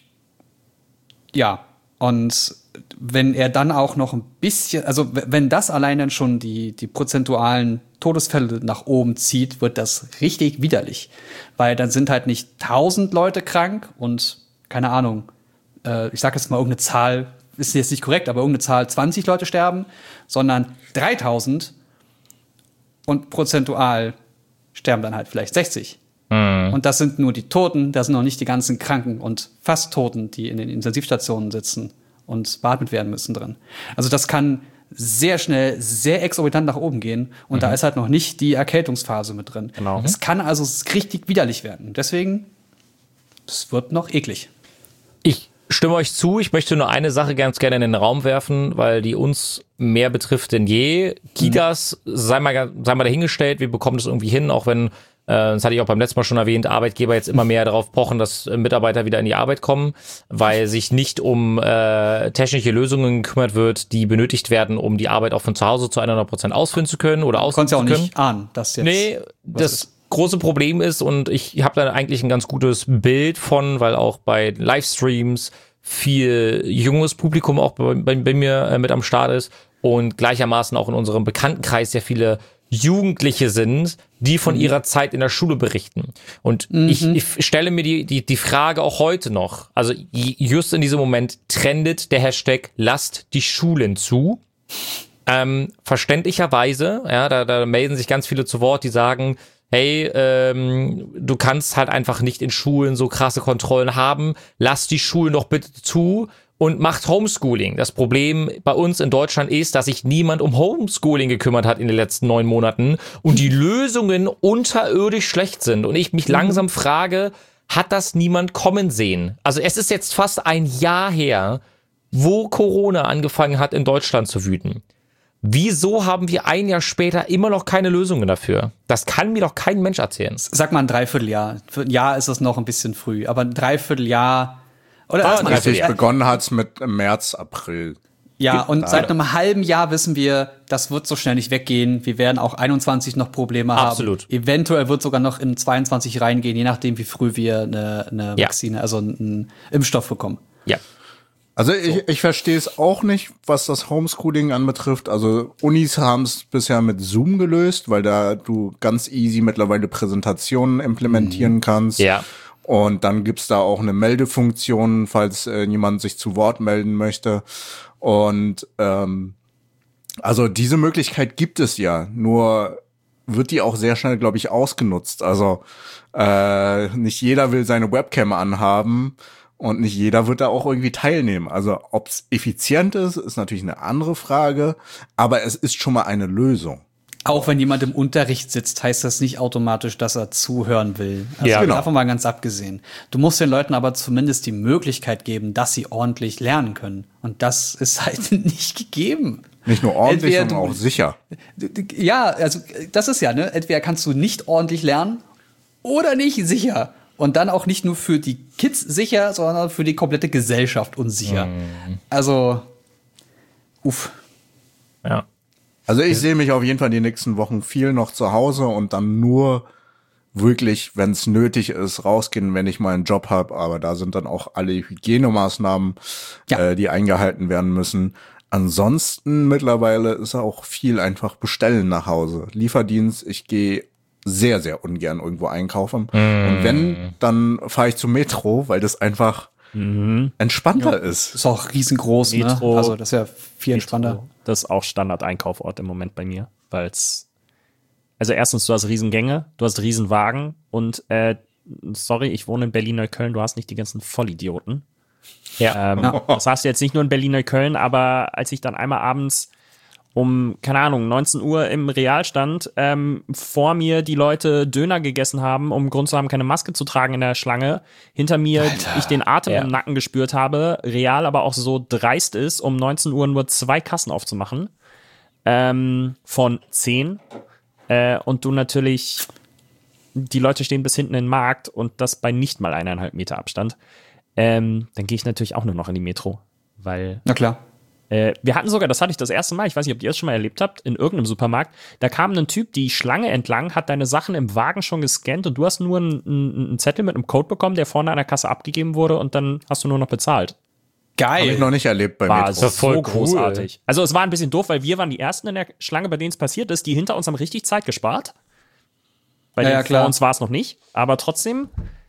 ja, und wenn er dann auch noch ein bisschen, also w- wenn das allein dann schon die, die prozentualen Todesfälle nach oben zieht, wird das richtig widerlich. Weil dann sind halt nicht tausend Leute krank und, keine Ahnung, äh, ich sag jetzt mal irgendeine Zahl, ist jetzt nicht korrekt, aber irgendeine Zahl, zwanzig Leute sterben, sondern dreitausend und prozentual sterben dann halt vielleicht sechzig. Mhm. Und das sind nur die Toten, das sind noch nicht die ganzen Kranken und fast Toten, die in den Intensivstationen sitzen und beatmet werden müssen drin. Also das kann sehr schnell, sehr exorbitant nach oben gehen und Mhm. da ist halt noch nicht die Erkältungsphase mit drin. Genau. Es kann also richtig widerlich werden. Deswegen, es wird noch eklig. Ich stimme euch zu. Ich möchte nur eine Sache ganz gerne in den Raum werfen, weil die uns mehr betrifft denn je. Kitas, sei mal, sei mal dahingestellt, wir bekommen das irgendwie hin, auch wenn, äh, das hatte ich auch beim letzten Mal schon erwähnt, Arbeitgeber jetzt immer mehr darauf pochen, dass äh, Mitarbeiter wieder in die Arbeit kommen, weil sich nicht um äh, technische Lösungen gekümmert wird, die benötigt werden, um die Arbeit auch von zu Hause zu hundert Prozent ausführen zu können oder Du ausführen konntest ja zu auch können. nicht ahnen, dass jetzt. Nee, das große Problem ist, und ich habe da eigentlich ein ganz gutes Bild von, weil auch bei Livestreams viel junges Publikum auch bei, bei, bei mir äh, mit am Start ist und gleichermaßen auch in unserem Bekanntenkreis sehr viele Jugendliche sind, die von Mhm. ihrer Zeit in der Schule berichten. Und ich, ich stelle mir die, die, die Frage auch heute noch, also j- just in diesem Moment trendet der Hashtag lasst die Schulen zu. Ähm, verständlicherweise, ja, da, da melden sich ganz viele zu Wort, die sagen, hey, ähm, du kannst halt einfach nicht in Schulen so krasse Kontrollen haben, lass die Schulen doch bitte zu und macht Homeschooling. Das Problem bei uns in Deutschland ist, dass sich niemand um Homeschooling gekümmert hat in den letzten neun Monaten und die Lösungen unterirdisch schlecht sind und ich mich langsam frage, hat das niemand kommen sehen? Also es ist jetzt fast ein Jahr her, wo Corona angefangen hat, in Deutschland zu wüten. Wieso haben wir ein Jahr später immer noch keine Lösungen dafür? Das kann mir doch kein Mensch erzählen. Sag mal ein Dreivierteljahr. Für ein Jahr ist es noch ein bisschen früh, aber ein Dreivierteljahr. Oder Ah, erstmal- Richtig äh, begonnen hat's mit März, April. Ja, und Gerade. seit einem halben Jahr wissen wir, das wird so schnell nicht weggehen. Wir werden auch einundzwanzig noch Probleme haben. Absolut. Eventuell wird sogar noch in zweiundzwanzig reingehen, je nachdem, wie früh wir eine, eine Ja. Vakzine, also einen Impfstoff bekommen. Ja. Also ich, ich verstehe es auch nicht, was das Homeschooling anbetrifft. Also Unis haben es bisher mit Zoom gelöst, weil da du ganz easy mittlerweile Präsentationen implementieren kannst. Ja. Und dann gibt's da auch eine Meldefunktion, falls äh, jemand sich zu Wort melden möchte. Und ähm, also diese Möglichkeit gibt es ja, nur wird die auch sehr schnell, glaube ich, ausgenutzt. Also äh, nicht jeder will seine Webcam anhaben und nicht jeder wird da auch irgendwie teilnehmen. Also ob's effizient ist, ist natürlich eine andere Frage, aber es ist schon mal eine Lösung. Auch wenn jemand im Unterricht sitzt, heißt das nicht automatisch, dass er zuhören will. Also Ja, genau. davon mal ganz abgesehen. Du musst den Leuten aber zumindest die Möglichkeit geben, dass sie ordentlich lernen können. Und das ist halt nicht gegeben. Nicht nur ordentlich, Entweder sondern du- auch sicher. Ja, also das ist ja, ne? Entweder kannst du nicht ordentlich lernen oder nicht sicher. Und dann auch nicht nur für die Kids sicher, sondern für die komplette Gesellschaft unsicher. Also, uff. Ja. Also ich sehe mich auf jeden Fall die nächsten Wochen viel noch zu Hause und dann nur wirklich, wenn es nötig ist, rausgehen, wenn ich mal einen Job habe. Aber da sind dann auch alle Hygienemaßnahmen, Ja. äh, die eingehalten werden müssen. Ansonsten mittlerweile ist auch viel einfach bestellen nach Hause. Lieferdienst, ich gehe sehr, sehr ungern irgendwo einkaufen. Und wenn, dann fahre ich zum Metro, weil das einfach entspannter ist. Ist auch riesengroß, Metro- ne? Also das ist ja viel entspannter. Das ist auch Standard-Einkaufort im Moment bei mir, weil es, also erstens, du hast Riesengänge, du hast Riesenwagen und äh, sorry, ich wohne in Berlin-Neukölln, du hast nicht die ganzen Vollidioten. Ja. Ähm, Das hast du jetzt nicht nur in Berlin-Neukölln, aber als ich dann einmal abends um, keine Ahnung, neunzehn Uhr im Real stand, ähm, vor mir die Leute Döner gegessen haben, um Grund zu haben, keine Maske zu tragen in der Schlange, hinter mir ich den Atem Ja. im Nacken gespürt habe, Real aber auch so dreist ist, um neunzehn Uhr nur zwei Kassen aufzumachen, ähm, von zehn, äh, und du natürlich, die Leute stehen bis hinten in den Markt und das bei nicht mal eineinhalb Meter Abstand, ähm, dann gehe ich natürlich auch nur noch in die Metro, weil Na klar. äh, wir hatten sogar, das hatte ich das erste Mal, ich weiß nicht, ob ihr das schon mal erlebt habt, in irgendeinem Supermarkt, da kam ein Typ die Schlange entlang, hat deine Sachen im Wagen schon gescannt und du hast nur einen, einen Zettel mit einem Code bekommen, der vorne an der Kasse abgegeben wurde und dann hast du nur noch bezahlt. Habe ich Geil. noch nicht erlebt bei War Metro. so voll cool. großartig. Also es war ein bisschen doof, weil wir waren die Ersten in der Schlange, bei denen es passiert ist, die hinter uns haben richtig Zeit gespart. Bei Ja, denen ja, klar. vor uns war es noch nicht, aber trotzdem,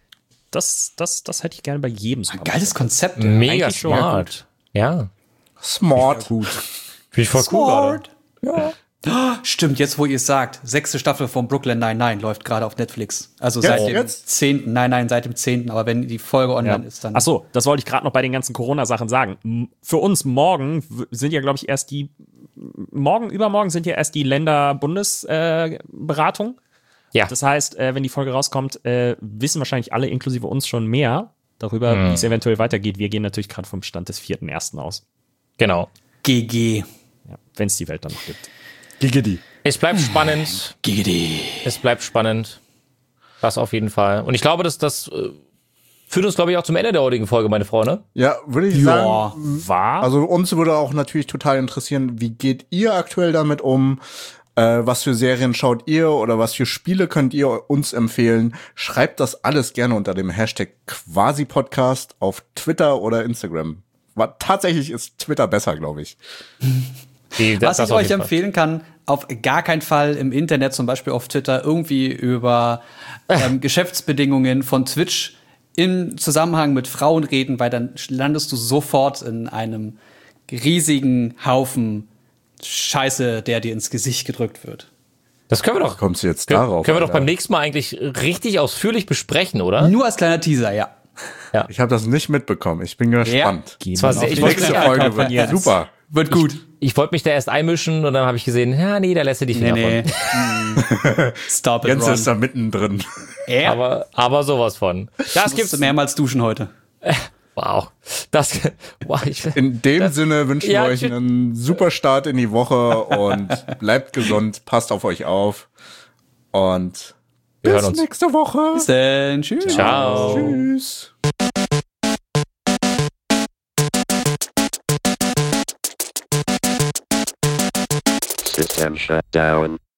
das, das, das hätte ich gerne bei jedem Supermarkt. Geiles Konzept. Mega eigentlich schon smart. Ja. Smart. Finde ich voll cool gerade. Ja. Stimmt, jetzt wo ihr es sagt, sechste Staffel von Brooklyn Nine-Nine läuft gerade auf Netflix. Also seit dem jetzt? zehnten. Nein, nein, seit dem zehnten. Aber wenn die Folge online Ja. ist, dann. Ach so, das wollte ich gerade noch bei den ganzen Corona-Sachen sagen. M- Für uns morgen w- sind ja, glaube ich, erst die, morgen, übermorgen sind ja erst die Länder-Bundesberatung. Ja. Das heißt, äh, wenn die Folge rauskommt, äh, wissen wahrscheinlich alle, inklusive uns, schon mehr darüber, Hm. wie es eventuell weitergeht. Wir gehen natürlich gerade vom Stand des vierten ersten aus. Genau. G G. Ja, wenn es die Welt dann noch gibt. Giggity. Es bleibt spannend. G G. Es bleibt spannend. Das auf jeden Fall. Und ich glaube, dass das äh, führt uns, glaube ich, auch zum Ende der heutigen Folge, meine Freunde. Ja, würde ich Ja. sagen. War? Also uns würde auch natürlich total interessieren, wie geht ihr aktuell damit um? Äh, was für Serien schaut ihr oder was für Spiele könnt ihr uns empfehlen? Schreibt das alles gerne unter dem Hashtag Quasi-Podcast auf Twitter oder Instagram. War, tatsächlich ist Twitter besser, glaube ich. Die, das, Was das ich auf euch jeden Fall. empfehlen kann, auf gar keinen Fall im Internet, zum Beispiel auf Twitter, irgendwie über ähm, Geschäftsbedingungen von Twitch im Zusammenhang mit Frauen reden, weil dann landest du sofort in einem riesigen Haufen Scheiße, der dir ins Gesicht gedrückt wird. Das können wir doch. Kommst du jetzt Können, darauf? können wir doch Alter? beim nächsten Mal eigentlich richtig ausführlich besprechen, oder? Nur als kleiner Teaser, ja. Ich habe das nicht mitbekommen. Ich bin gespannt. Das war sehr, ich Die wollte nächste mich, Folge wird jetzt. super. Wird gut. ich wollte mich da erst einmischen und dann habe ich gesehen, ja, nee, da lässt er die Finger Nee, von. nee. Stop it, Jens Ron. ist da mittendrin. Ja, Aber, aber sowas von. Das musst gibt's. du mehrmals duschen heute. Wow. Das, wow, ich, In dem Sinne wünschen Ja, wir euch ich- einen super Start in die Woche und bleibt gesund, passt auf euch auf und wir bis hören uns. nächste Woche. Bis dann. Tschüss. Ciao. Tschüss. System shut down.